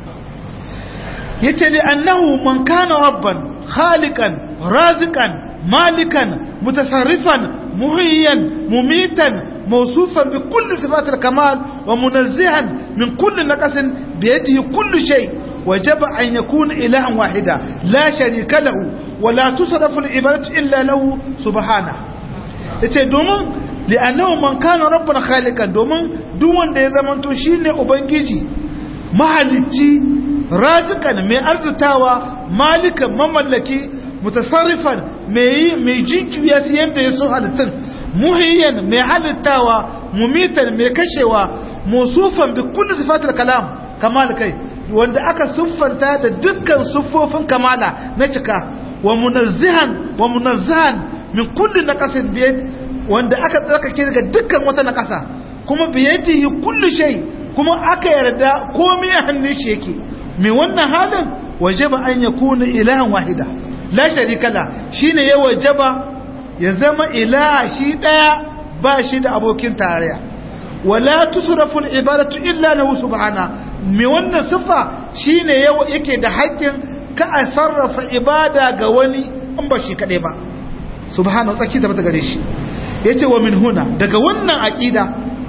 yace li annahu man kana rabban khaliqan raziqan malikan mutasarrifan muhayyan mumitan mawsufan bi kulli sifatil kamal wa munazzihan min kulli naqasin bi yadihi kullu shay wajaba an yakuna ilahan wahida la sharika lahu wa la tusrafu al ibadatu illa lahu subhanahu yace domin li'annahu man kana rabban khaliqan domin duk wanda ya zamanto shine ubangiji mahalicci razikan mai arzutawa malikan mamallaki mutasarrifan mai mai jinkiya su yanda ya so halittun muhayyan mai halittawa mumitan mai kashewa musufan bi kulli sifatil kalam kamal kai wanda aka siffanta da dukkan siffofin kamala na cika wa munazzihan wa munazzahan min kulli naqasin biyad wanda aka tsarkake daga dukkan wata naqasa kuma biyadihi kullu shay kuma aka yarda komai a hannun shi yake mai wannan halin wajaba an yakuna ilahan wahida la sharika la shine ya wajaba ya zama ilaha shi daya ba shi da abokin tarayya wala tusrafu al-ibadatu illa lahu subhana mai wannan sifa shine yake da haƙƙin ka a sarrafa ibada ga wani in ba shi kadai ba subhanahu tsaki da bata gare shi yace wa min huna daga wannan aqida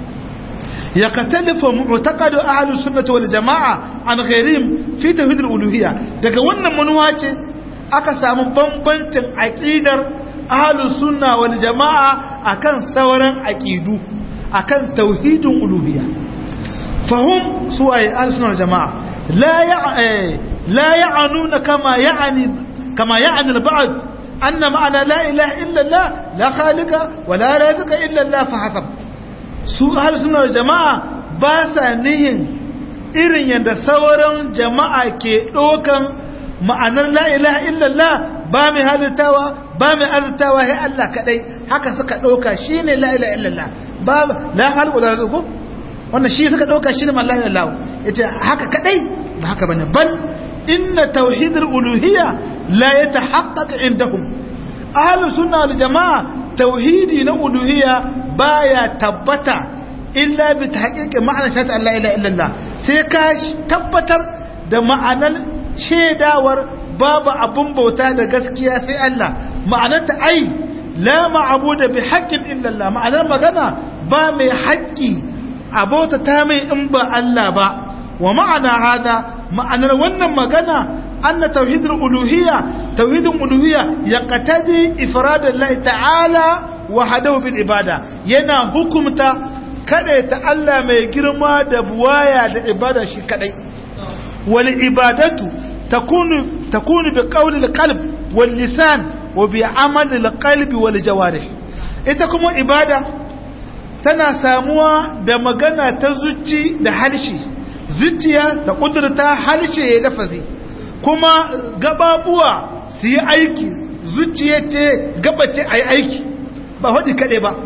ya katalifa mu'taqadu ahlus sunnah wal jamaa an ghairihim fi tauhid al-uluhiyya daga wannan manuwa ce aka samu bambancin aqidar ahlus sunnah wal jamaa akan sauran aqidu akan tauhidul uluhiyya fahum suwaye ahlus sunnah wal jamaa la ya la ya'anuna kama ya'ani kama ya'ani al-ba'd anna ma'ana la ilaha illa allah la khaliqa wa la raziqa illa allah fa hasab su ahlus sunnah wal jamaa ba sa nihin irin yanda sauran jama'a ke dokan ma'anar la ilaha illa allah ba mai halittawa ba mai arzitawa sai Allah kadai haka suka dauka shine la ilaha illa allah ba la khaliqa wa la raziqa wannan shi suka dauka shine la ilaha illa allah yace haka kadai ba haka bane bal inna tauhidul uluhiyya la yatahaqqaq indahum ahlus sunna wal jamaa tauhidi na uluhiyya baya tabbata illa bi tahqiqi ma'ana shahada la ilaha illa allah sai ka tabbatar da ma'anar shedawar babu abun bauta da gaskiya sai Allah ma'anar ta ai la ma'budu bi haqqin illa allah ma'anar magana ba mai haƙƙi abota ta mai in ba Allah ba wa ma'ana hada ma'anar wannan magana anna tauhidul uluhiyya tauhidul uluhiyya yaqtadi ifradallahi ta'ala wahdahu bil ibada yana hukumta kada ta Allah mai girma da buwaya da ibada shi kadai wal ibadatu takunu takunu bi qawli al qalb wal lisan wa bi amali al qalbi wal jawarih ita kuma ibada tana samuwa da magana ta zuci da harshe zuciya da kudurta harshe ya lafazi kuma gababuwa su yi aiki zuciya ce gabace a yi aiki ba hudu kaɗai ba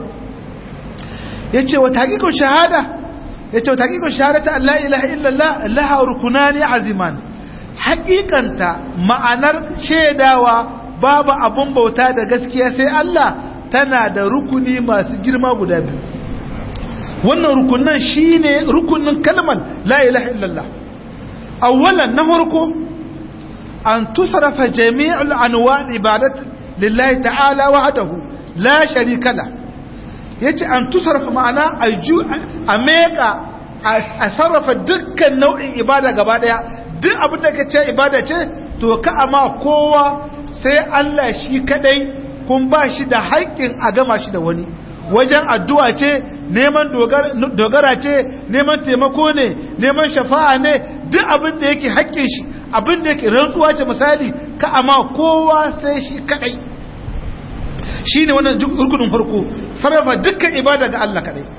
ya ce wata hakikun shahada ya ce wata hakikun shahada ta Allah ilaha illallah laha rukunani aziman hakikanta ma'anar shaidawa babu abun bauta da gaskiya sai Allah tana da rukuni masu girma guda biyu wannan rukunan shine rukunin kalmar la ilaha illallah awwalan na farko an tusrafa jami'ul anwa' ibadat lillahi ta'ala wahdahu la sharika la yace an tusrafa ma'ana a meka a sarrafa dukkan nau'in ibada gaba daya duk abin da kace ibada ce to ka amma kowa sai Allah shi kadai kun ba shi da haƙƙin a gama shi da wani wajen addu'a ce neman dogara ce neman taimako ne neman shafa'a ne duk abin da yake haƙƙin shi abin da yake rantsuwa ce misali ka amma kowa sai shi kadai shine wannan rukunin farko sarrafa dukkan ibada ga Allah kadai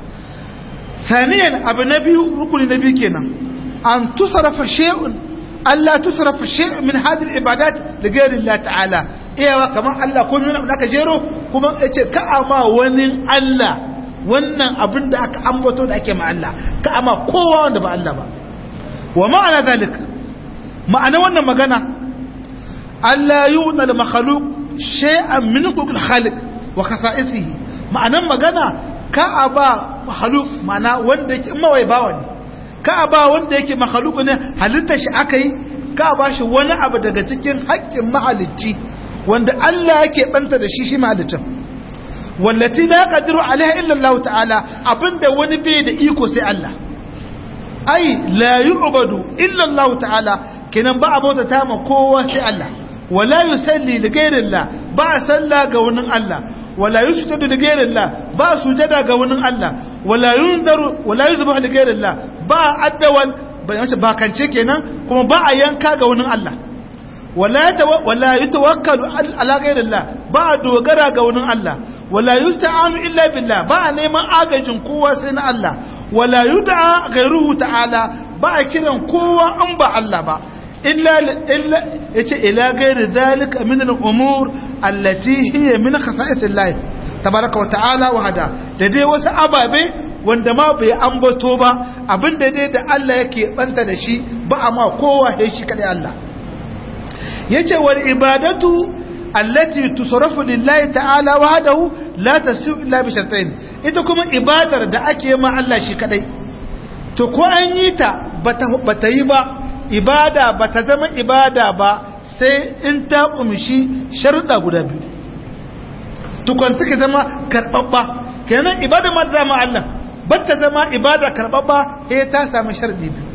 saniyan abu na biyu rukuni na biyu kenan an tusarrafa shay'un Allah tusarrafa shay'un min hadhihi al-ibadat li ghayri Allah ta'ala iyawa kamar Allah ko nuna aka jero kuma yace ka amma wani Allah wannan abin da aka ambato da ake ma Allah ka amma kowa wanda ba Allah ba wa ma'ana zalik ma'ana wannan magana Allah yu'na al-makhluq shay'an min huquq al-khaliq wa khasa'isihi ma'anan magana ka aba makhluq ma'ana wanda yake mawai bawa ne ka aba wanda yake makhluq ne halitta shi akai ka ba shi wani abu daga cikin haƙƙin mahalicci wanda Allah yake banta da shi shi mahalicin wallati la yaqdiru alaiha illa Allah ta'ala abinda wani bai da iko sai Allah ai la yu'badu illa Allah ta'ala kenan ba abota ta ma kowa sai Allah wala yusalli li ghayri Allah ba salla ga wani Allah wala yusjudu li ghayri Allah ba sujada ga wani Allah wala yundaru wala yuzbahu li ghayri Allah ba addawal ba kance kenan kuma ba a yanka ga wani Allah wala wala yatawakkalu ala ghayri Allah ba dogara ga wani Allah wala yusta'anu illa billah ba neman agajin kowa sai na Allah wala yud'a ghayruhu ta'ala ba kiran kowa an ba Allah ba illa illa yace ila ghayri dhalika min al-umur allati hiya min khasa'is Allah tabaraka wa ta'ala wa hada da dai wasu ababe wanda ma bai ambato ba abinda dai da Allah yake banta da shi ba amma kowa sai shi kadai Allah yace wal ibadatu allati tusrafu lillahi ta'ala wahdahu la tasu illa bi shartain ita kuma ibadar da ake ma Allah shi kadai to ko an yi ta bata bata yi ba ibada bata zama ibada ba sai in ta kumshi sharuda guda biyu to kan take zama karbabba kenan ibada ma zama Allah bata zama ibada karbabba sai ta samu sharadi biyu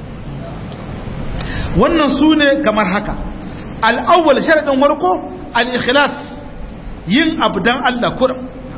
wannan sune kamar haka al-awwal sharadin farko al-ikhlas yin abu dan Allah kurum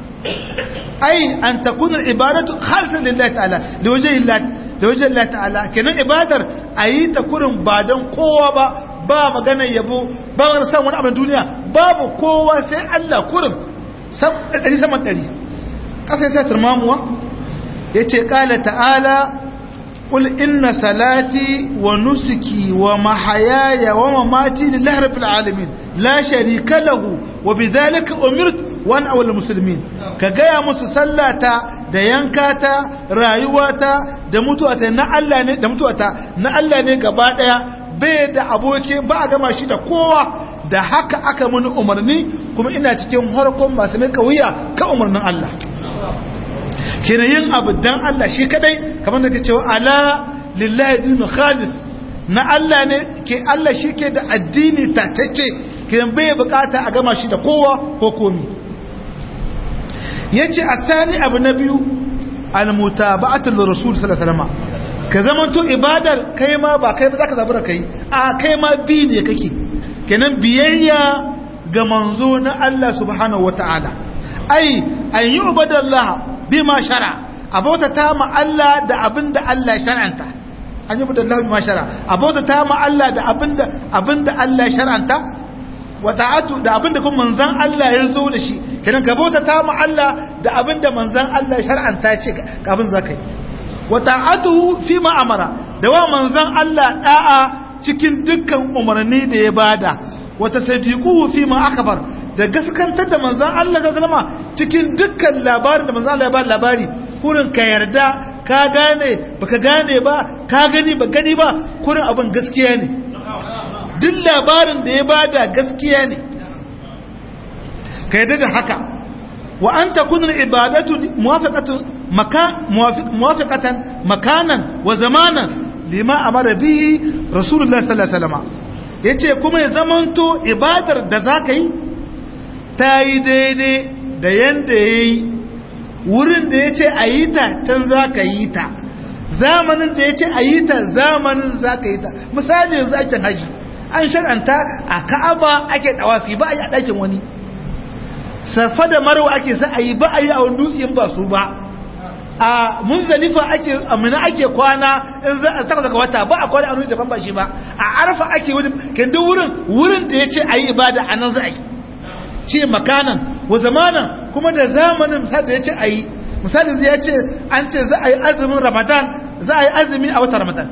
ai an takuna ibadatu khalisan lillahi ta'ala liwajhi Allah liwajhi Allah ta'ala kenan ibadar ayi ta kurum ba dan kowa ba ba magana yabo ba magana san wani abu duniya babu kowa sai Allah kurum sam dari sama dari kasa sai turmamuwa yace qala ta'ala قل إن صلاتي ونسكي ومحياي ومماتي لله رب العالمين لا شريك له وبذلك أمرت وأنا أول المسلمين كجاء مسلاتا ديانكاتا رايواتا دموتواتا نعلا ne دموتواتا نعلا ne gaba daya bai da abokin ba a gama shi da kowa da haka aka mun umarni kuma ina cikin harkon masu mai kauya ka umarnin Allah kina yin abu dan Allah shi kadai kamar da ke cewa ala lillahi dinu khalis na Allah ne ke Allah shi ke da addini tatacce kiran bai bukata a gama shi da kowa ko komi yace atani abu na biyu almutaba'atu lirrasul sallallahu alaihi wasallam ka zamanto ibadar kai ma ba kai ba zaka zabura kai a kai ma bi ne kake kenan biyayya ga manzo na Allah subhanahu wataala ai an yu'badallaha bima shara abota ta ma Allah da abinda Allah ya shar'anta an yi da Allah bima shara abota ta ma Allah da abinda abinda Allah ya shar'anta wa ta'atu da abinda kuma manzon Allah ya zo da shi kenan ka bota ta ma Allah da abinda manzon Allah ya shar'anta ce ga abin zakai wa ta'atuhu fi ma amara da wa manzon Allah da'a cikin dukkan umarni da ya bada wa tasdiquhu fi ma akhbar da gaskantar da manzan Allah ta zama cikin dukkan labarin da manzan Allah ya ba labari kurin ka yarda ka gane baka gane ba ka gani ba gani ba kurin abin gaskiya ne duk labarin da ya bada gaskiya ne ka yarda da haka wa an takuna ibadatu muwafaqatan makan muwafiqatan makanan wa zamanan lima amara bihi rasulullah sallallahu alaihi wasallam yace kuma ya zamanto ibadar da zaka yi ta yi daidai da yadda ya yi wurin da ya ce a yi ta can za ka yi ta zamanin da ya ce a yi ta zamanin za ka yi ta misali yanzu aikin haji an shar'anta a ka'aba ake tawafi ba a yi a ɗakin wani safa da marwa ake sa a yi ba a yi a wani dutsen ba su ba a muzdalifa ake amina ake kwana in za a takwas daga wata ba a kwana a wani daban ba shi ba a arfa ake wani kendi wurin wurin da ya ce a yi ibada a nan za a yi shi makanan wa zamanan kuma da zamanin misali da ya ce a yi misali ya ce an ce za a yi azumin ramadan za a yi azumi a wata ramadan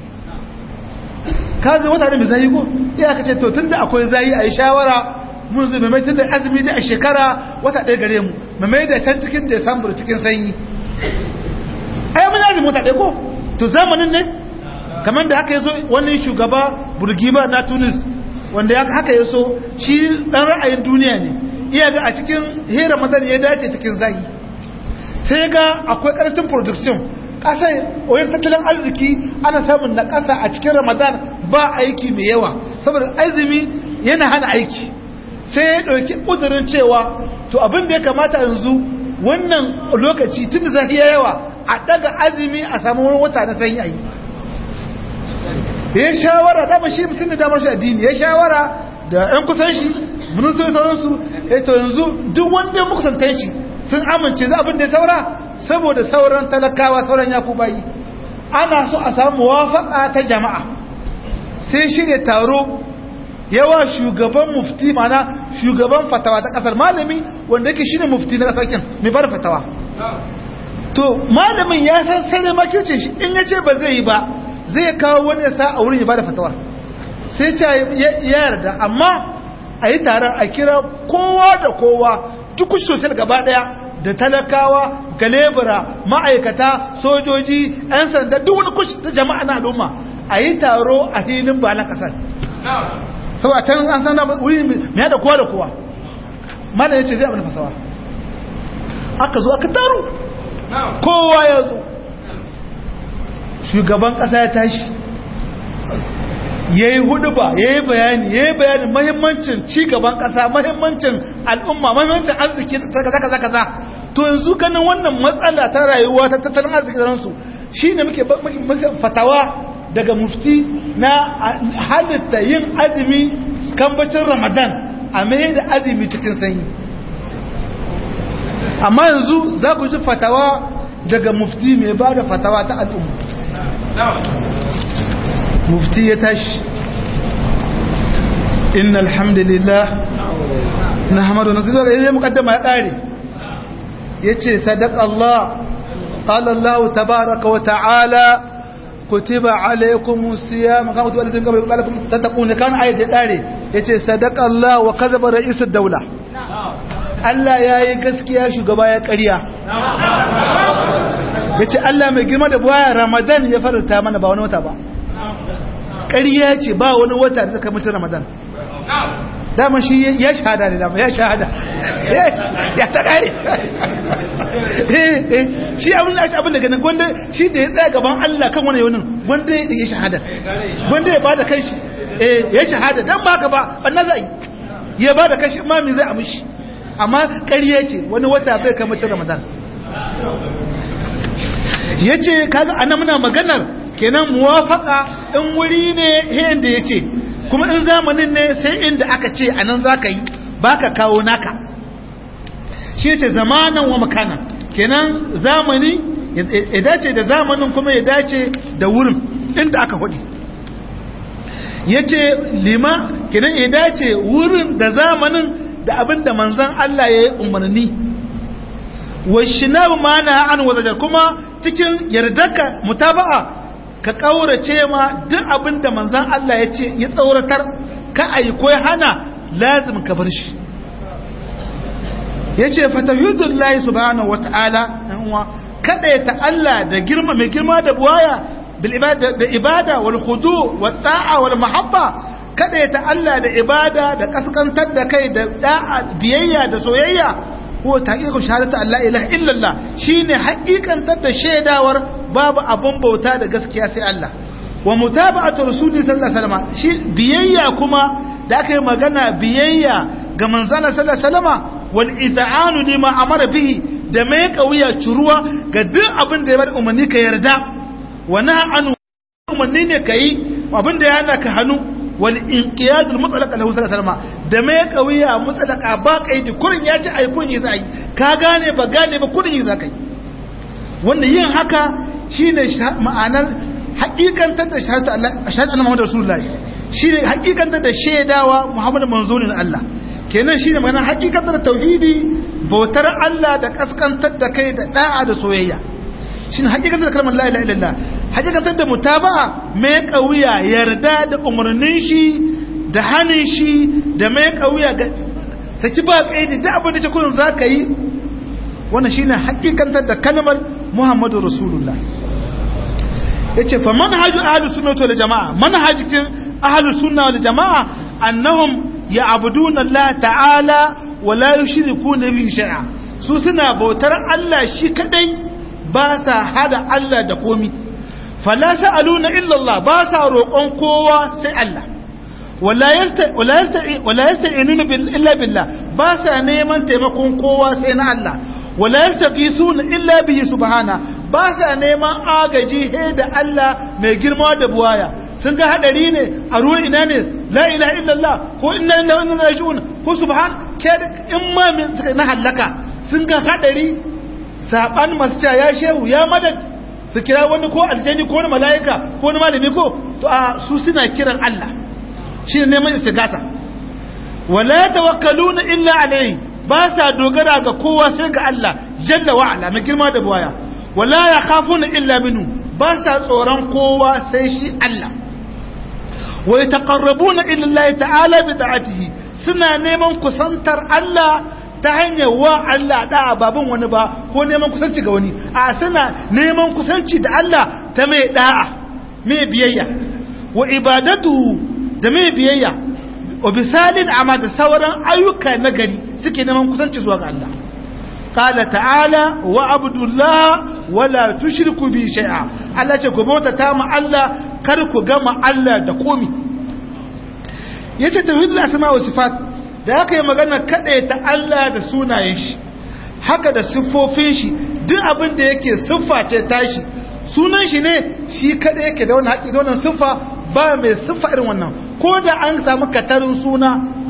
ka zai wata ne mai zayi ko iya ka ce to tun da akwai zayi a yi shawara mun zai mai tun da azumi da a shekara wata ɗaya gare mu mai da can cikin desambar cikin sanyi ai mun azumi wata ɗaya ko to zamanin ne kamar da haka ya zo wani shugaba burgiba na tunis wanda ya haka ya so shi ɗan ra'ayin duniya ne iya ga a cikin hera ramadan ya dace cikin zayi sai ga akwai ƙarancin production ƙasa wajen tattalin arziki ana samun na ƙasa a cikin ramadan ba aiki mai yawa saboda azumi yana hana aiki sai ya ɗauki ƙudurin cewa to abin da ya kamata yanzu wannan lokaci tun da zafi ya yawa a ɗaga azumi a samu wani wata na sanyi a yi ya shawara dama shi mutum da damar shi addini ya shawara da ‘yan kusan shi ministoci sauransu ya to yanzu duk wanda makusantan shi sun amince za abin da ya saura saboda sauran talakawa sauran yakubayi ana so a samu wafaka ta jama'a sai shirya taro yawa shugaban mufti mana shugaban fatawa ta kasar malami wanda yake shine mufti na kasar kin mai bar fatawa to malamin ya san sare makircin shi in yace ba zai yi ba zai kawo wani sa a wurin ya bada fatawa sai ce ya yarda amma a yi taron a kira kowa da kowa duk sosai gaba daya da talakawa galebura ma'aikata sojoji yan sanda duk wani kushi ta jama'a na al'umma a yi taro a filin balan kasar sau a can an san wuri mai da kowa da kowa mana ya ce zai abin fasawa aka zo aka taro kowa ya zo shugaban kasa ya tashi ya yi hudu ba ya yi bayani ya yi bayanin mahimmancin cigaban kasa mahimmancin al'umma mahimmancin arziki ta kaza kaza kaza to yanzu ganin wannan matsala ta rayuwa ta tattalin arziki da ransu shi ne muke fatawa daga mufti na halitta yin azumi kambacin ramadan a mai da azumi cikin sanyi amma yanzu za ku ji fatawa daga mufti mai ba da fatawa ta al'umma mufti ya tashi inna alhamdulillah na hamadu nasu zuwa ya mukaddama ya ƙare ya ce sadaka Allah ƙalallahu tabaraka wa ta'ala kutiba alaikum siyam kama kutiba alaikum qabla qalakum tattaqun kan ayat ya ƙare ya ce sadaka Allah wa kazaba ra'isud daula Allah yayi gaskiya shugaba ya ƙarya ya ce Allah mai girma da buwaya Ramadan ya faranta mana ba wani wata ba ƙarya ce ba wani wata da suka mutu Ramadan dama shi ya shahada ne dama ya shahada ya ta ƙare shi abin da abin da ganin gwanda shi da ya tsaya gaban Allah kan wani yaunin gwanda ya shahada gwanda ya ba da kanshi ya shahada don ba ka ba ɓanna za a yi ya ba da kanshi mami zai amishi amma ƙarya ce wani wata bai kan mutu Ramadan ya ce kaga ana muna maganar kenan muwafaka in wuri ne yadda ya ce kuma in zamanin ne sai inda aka ce a nan za ka yi ba ka kawo naka shi ce zamanin wa makana kenan zamani ya dace da zamanin kuma ya dace da wurin inda aka hudu ya ce lima kenan ya dace wurin da zamanin da abin da manzan Allah ya yi umarni washinabu mana an wazajar kuma cikin yardaka mutaba'a ka kaurace ma duk abinda manzon Allah ya ce ya tsauratar ka ayi ko hana lazim ka bar shi yace fatahiyullahi subhanahu wataala anwa kada ta Allah da girma mai girma da buwaya bil ibada da ibada wal khudu wat ta'a wal mahabba kada ta Allah da ibada da kaskantar da kai da da'a biyayya da soyayya ko taqiqu shahadatu alla ilaha illallah shine hakikantar da shaidawar babu abun bauta da gaskiya sai Allah wa mutaba'atu rasuli sallallahu alaihi wasallam shi biyayya kuma da aka yi magana biyayya ga manzon sallallahu alaihi wasallam wal ita'anu lima amara bihi da mai kauya curuwa ga duk abin da ya bar umarni ka yarda wa na'anu umarni ne kai abin da yana ka hanu wal inqiyadul mutlaq lahu sallallahu alaihi wasallam da mai kauya mutalaka ba kaidi kurin ya ci ai kun yi zai ka gane ba gane ba kurin yi zakai wanda yin haka shine ma'anar hakikantar da shahadatu Allah shahadatu annabi Muhammad rasulullahi shine hakikantar da shaidawa Muhammad manzonin Allah kenan shine ma'anar hakikantar da tauhidi bautar Allah da kaskantar da kai da da'a da soyayya shine hakikantar da kalmar la ilaha illallah hakikantar da mutaba'a mai kauya yarda da umarnin shi da hanin shi da mai kauya ga saki ba kaidi da abin da ce kullun zaka yi wannan shine hakikantar da kalmar Muhammadu Rasulullah yace fa manhaju ahlus sunnah wal jamaa manhajin ahlus sunnah wal jamaa annahum ya'buduna Allah ta'ala wa la yushrikuna bihi shay'a su suna bautar Allah shi kadai ba sa hada Allah da komi fala sa'aluna illa Allah ba sa roƙon kowa sai Allah wala yasta wala yasta wala yasta'inuna illa billah ba sa neman taimakon kowa sai na Allah wala yastaqisuna illa bihi subhana ba sa neman agaji he da Allah mai girma da buwaya sun ga hadari ne a ruwan ina ne la ilaha illallah ko inna lillahi wa inna ilaihi raji'un ko subhan ke in ma min suka na halaka sun ga hadari saban masja ya shehu ya madad su kira wani ko aljani ko wani malaika ko wani malami ko to a su suna kiran Allah shine neman istighatha wala tawakkaluna illa alayhi ba sa dogara ga kowa sai ga Allah jalla wa ala mai girma da buwaya wala yakhafuna illa minhu ba sa tsoron kowa sai shi Allah wa yataqarrabuna ila Allah ta'ala bi ta'atihi suna neman kusantar Allah ta hanyar wa Allah da baban wani ba ko neman kusanci ga wani a suna neman kusanci da Allah ta mai da'a mai biyayya wa ibadatu da mai biyayya wa bisalin amma da sauran ayyuka na gari suke neman kusanci zuwa ga Allah qala ta'ala wa abdullah wala tushriku bi shay'a Allah ce ku bauta ta mu Allah kar ku gama Allah da komi yace tauhidul asma wa sifat da aka yi magana kada ta Allah da sunayen shi haka da siffofin shi duk abin da yake siffa ce tashi sunan shi ne shi kada yake da wannan haƙi da wannan siffa ba mai siffa irin wannan ko da an samu katarin suna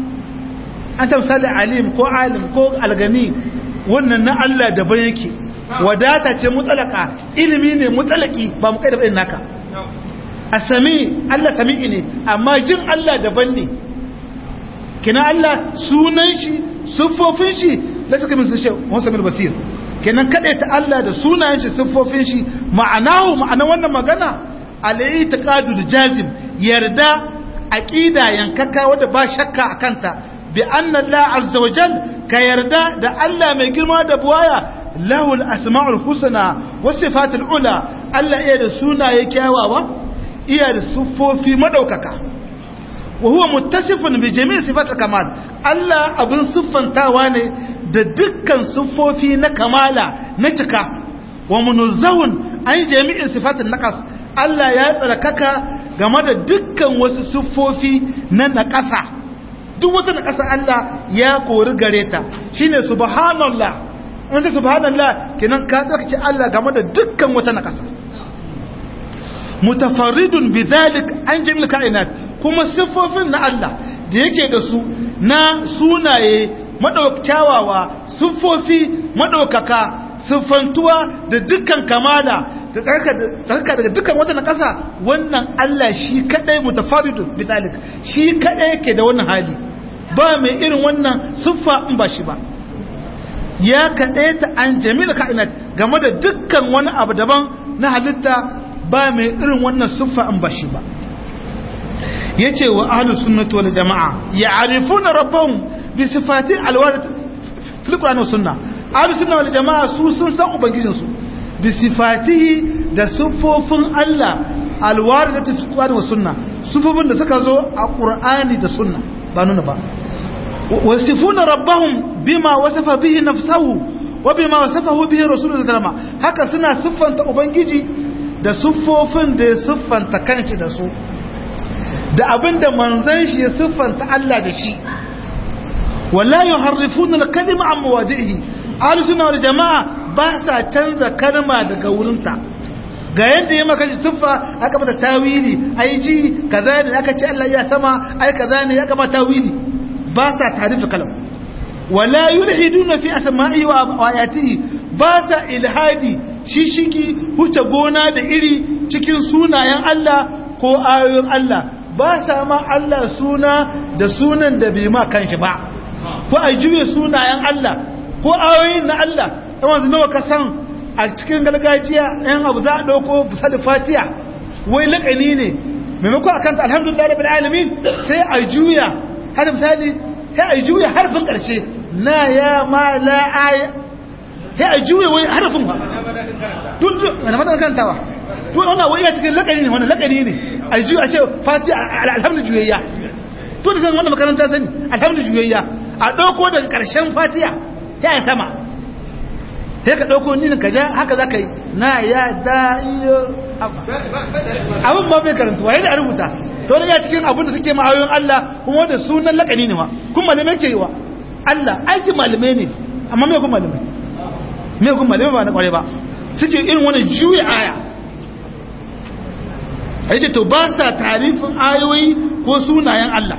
an ta misali alim ko alim ko algani wannan na Allah daban yake wadata ce mutalaka ilimi ne mutalaki ba mu kai da bayin naka asami Allah sami'i ne amma jin Allah daban ne kina Allah sunan shi siffofin shi da suka min shi wasa min basir kenan kade ta Allah da sunayen shi siffofin shi ma'anahu ma'anan wannan magana al-i'tiqadul jazim yarda aqida yankaka wanda ba shakka akanta bi anna Allah azza wa jal ka yarda da Allah mai girma da buwaya lahul asma'ul husna was sifatul ula Allah iya da sunaye kyawawa iya da siffofi madaukaka wa huwa muttasifun bi jami' sifatil kamal Allah abin siffantawa ne da dukkan siffofi na kamala na cika wa munazzahun an jami'in sifatin naqas Allah ya tsarkaka game da dukkan wasu siffofi na naqasa duk wata naqasa Allah ya kori gare ta shine subhanallah wanda subhanallah kenan ka tsarkake Allah game da dukkan wata naqasa mutafarridun bidhalik an jami'il kainat kuma siffofin na Allah da yake da su na sunaye madaukawa siffofi madaukaka siffantuwa da dukkan kamala da tsarka daga dukkan wata na ƙasa wannan Allah shi kadai mutafarridun bidhalik shi kadai yake da wannan hali ba mai irin wannan siffa in ba shi ba ya kadai ta an jami'il kainat game da dukkan wani abu daban na halitta ba mai irin wannan siffa in ba shi ba yace wa ahlus sunnati wal jamaa ya'rifuna rabbahum bi sifati alwarid fil qur'an was sunnah ahlus sunna wal jamaa su sun san ubangijin su bi sifatihi da sifofin Allah alwarid fil qur'an was sunnah sifofin da suka zo a qur'ani da sunna ba nuna ba wasifuna rabbahum bima wasafa bihi nafsuhu wa bima wasafahu bihi rasulullahi sallallahu alaihi wasallam haka suna siffanta ubangiji da siffofin da ya siffanta kanci da su da abinda manzan shi ya siffanta Allah da shi wala yuharrifuna al-kalima an mawadihi ahlus sunna wal jamaa ba sa canza kalma daga wurinta ga yanda ya maka siffa aka mata tawili ai ji kaza ne aka ce Allah ya sama ai kaza ne aka mata tawili ba sa tarifi kalam wala yulhiduna fi asma'i wa ayatihi ba sa ilhadi shishigi huce gona da iri cikin sunayen Allah ko ayoyin Allah ba sa ma Allah suna da sunan da bai ma kanshi ba ko a juye sunayen Allah ko ayoyin na Allah wanzu nawa ka san a cikin gargajiya ɗan abu za a ɗauko misali fatiha wai laƙani ne maimako a kanta alhamdulillah rabbil alamin sai a juya har misali sai a juya harfin ƙarshe na ya ma la aya sai a juya wai harfin ba duk wani matan kantawa to wannan wai ya cikin laƙani ne wannan laƙani ne a juya a ce fatiha alhamdulillah to da san wannan makaranta sani alhamdulillah a ɗauko daga ƙarshen fatiha sai a sama sai ka ɗauko ninin ka ja haka za ka yi na ya da iyo abin ba bai karantuwa yadda a rubuta to wani ya cikin abin da suke ma'ayoyin Allah kuma da sunan lakani ne ma kun malamai ke yi wa Allah aikin malamai ne amma mai kun malamai mai kun malamai ba na kware ba suke irin wani juya aya a yace to ba sa tarifin ayoyi ko sunayen Allah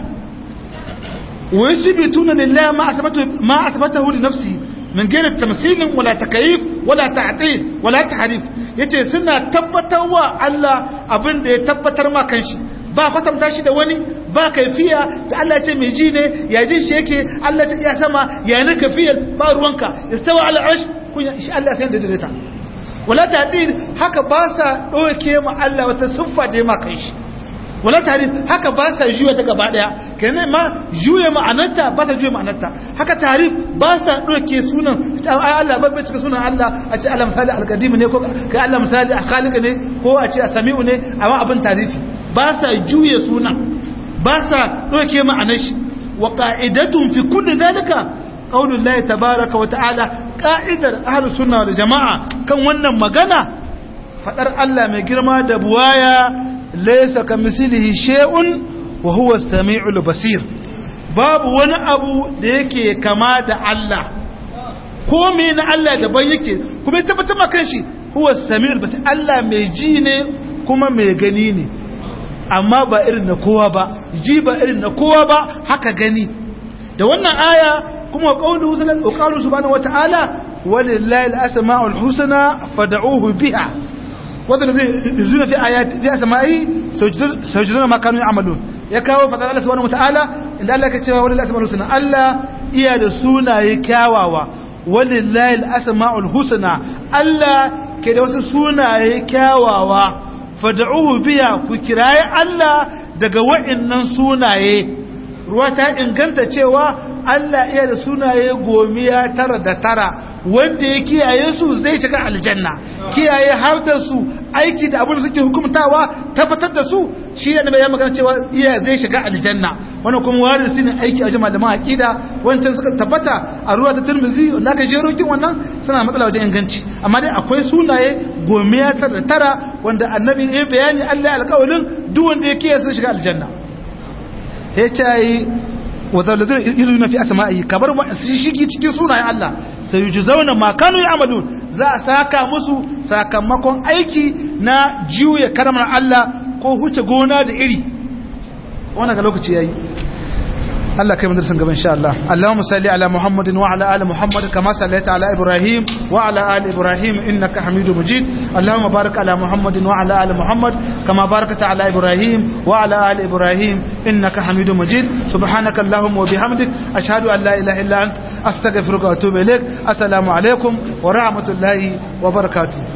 wa yusbituna lillahi ma asbatahu li nafsihi من غير التمثيل ولا تكييف ولا تعطيل ولا تحريف yace suna tabbatarwa Allah abin da ya tabbatar ma kanshi ba kwatanta shi da wani ba kaifiya da Allah ce mai ji ne ya jin shi yake Allah ce ya sama ya ne kafiyar ba ruwanka istawa ala arsh kun shi Allah sai da direta wala ta'dil haka ba sa doke ma Allah wata siffa da ma kanshi wala tarif haka ba sa juya ta gaba daya kenan ma juya ma'anarta ba ta juya ma'anarta haka tarif ba sa doke sunan Allah ba bai cika sunan Allah a ce Allah misali al-qadim ne ko kai Allah misali al-khaliq ne ko a ce as-sami'u ne amma abin tarifi ba sa juya sunan ba sa doke ma'anar shi wa qa'idatun fi kulli zalika qaulullahi tabaaraka wa ta'ala qa'idar ahlus sunna wal jamaa kan wannan magana fadar Allah mai girma da buwaya laysa kamithlihi shay'un wa huwa as-sami'ul basir babu wani abu da yake kama da Allah ko me na Allah daban yake kuma ya tabbatar maka kanshi huwa as-sami'ul basir Allah mai ji ne kuma mai gani ne amma ba irin na kowa ba ji ba irin na kowa ba haka gani da wannan aya kuma qauluhu sallallahu subhanahu wata'ala walillahi al-asma'ul husna fad'uhu biha والذين يزون في آيات في أسمائه سيجدون ما كانوا يعملون يكاو فقال الله سبحانه وتعالى إن الله كتبه ولله الأسماء الحسنى الله إيا دسونا يكاوا ولله الأسماء الحسنى الله كده وسسونا يكاوا فدعوه بها كراي الله daga wa'annan sunaye ruwa ta inganta cewa Allah iya da sunaye gomiya tara da tara wanda ya kiyaye su zai shiga aljanna kiyaye har da su aiki da abin da suke hukumtawa tabbatar da su shi ne mai magana cewa iya zai shiga aljanna wannan kuma warisi ne aiki a jama'a da ma aqida wanda suka tabbata a ruwa ta Tirmidhi wanda ka jero kin wannan suna matsala wajen inganci amma dai akwai sunaye gomiya tara da tara wanda annabi ya bayani Allah ya alƙawarin duk wanda ya kiyaye zai shiga aljanna ya ce wazalladun yuzuna fi asma'i kabar shigi cikin sunayen Allah sai yujzauna ma kanu ya'malun za a saka musu sakamakon aiki na juya karamar Allah ko huce gona da iri wannan ga lokaci yayi Allah kai madrasan gaban insha Allah Allahumma salli ala Muhammadin wa ala ali Muhammad kama sallaita ala Ibrahim wa ala ali Ibrahim innaka Hamidum Majid Allahumma barik ala Muhammadin wa ala ali Muhammad kama barakta ala Ibrahim wa ala ali Ibrahim innaka Hamidum Majid subhanaka Allahumma wa bihamdik ashhadu an la ilaha illa anta astaghfiruka wa atubu ilaik assalamu alaikum wa rahmatullahi wa barakatuh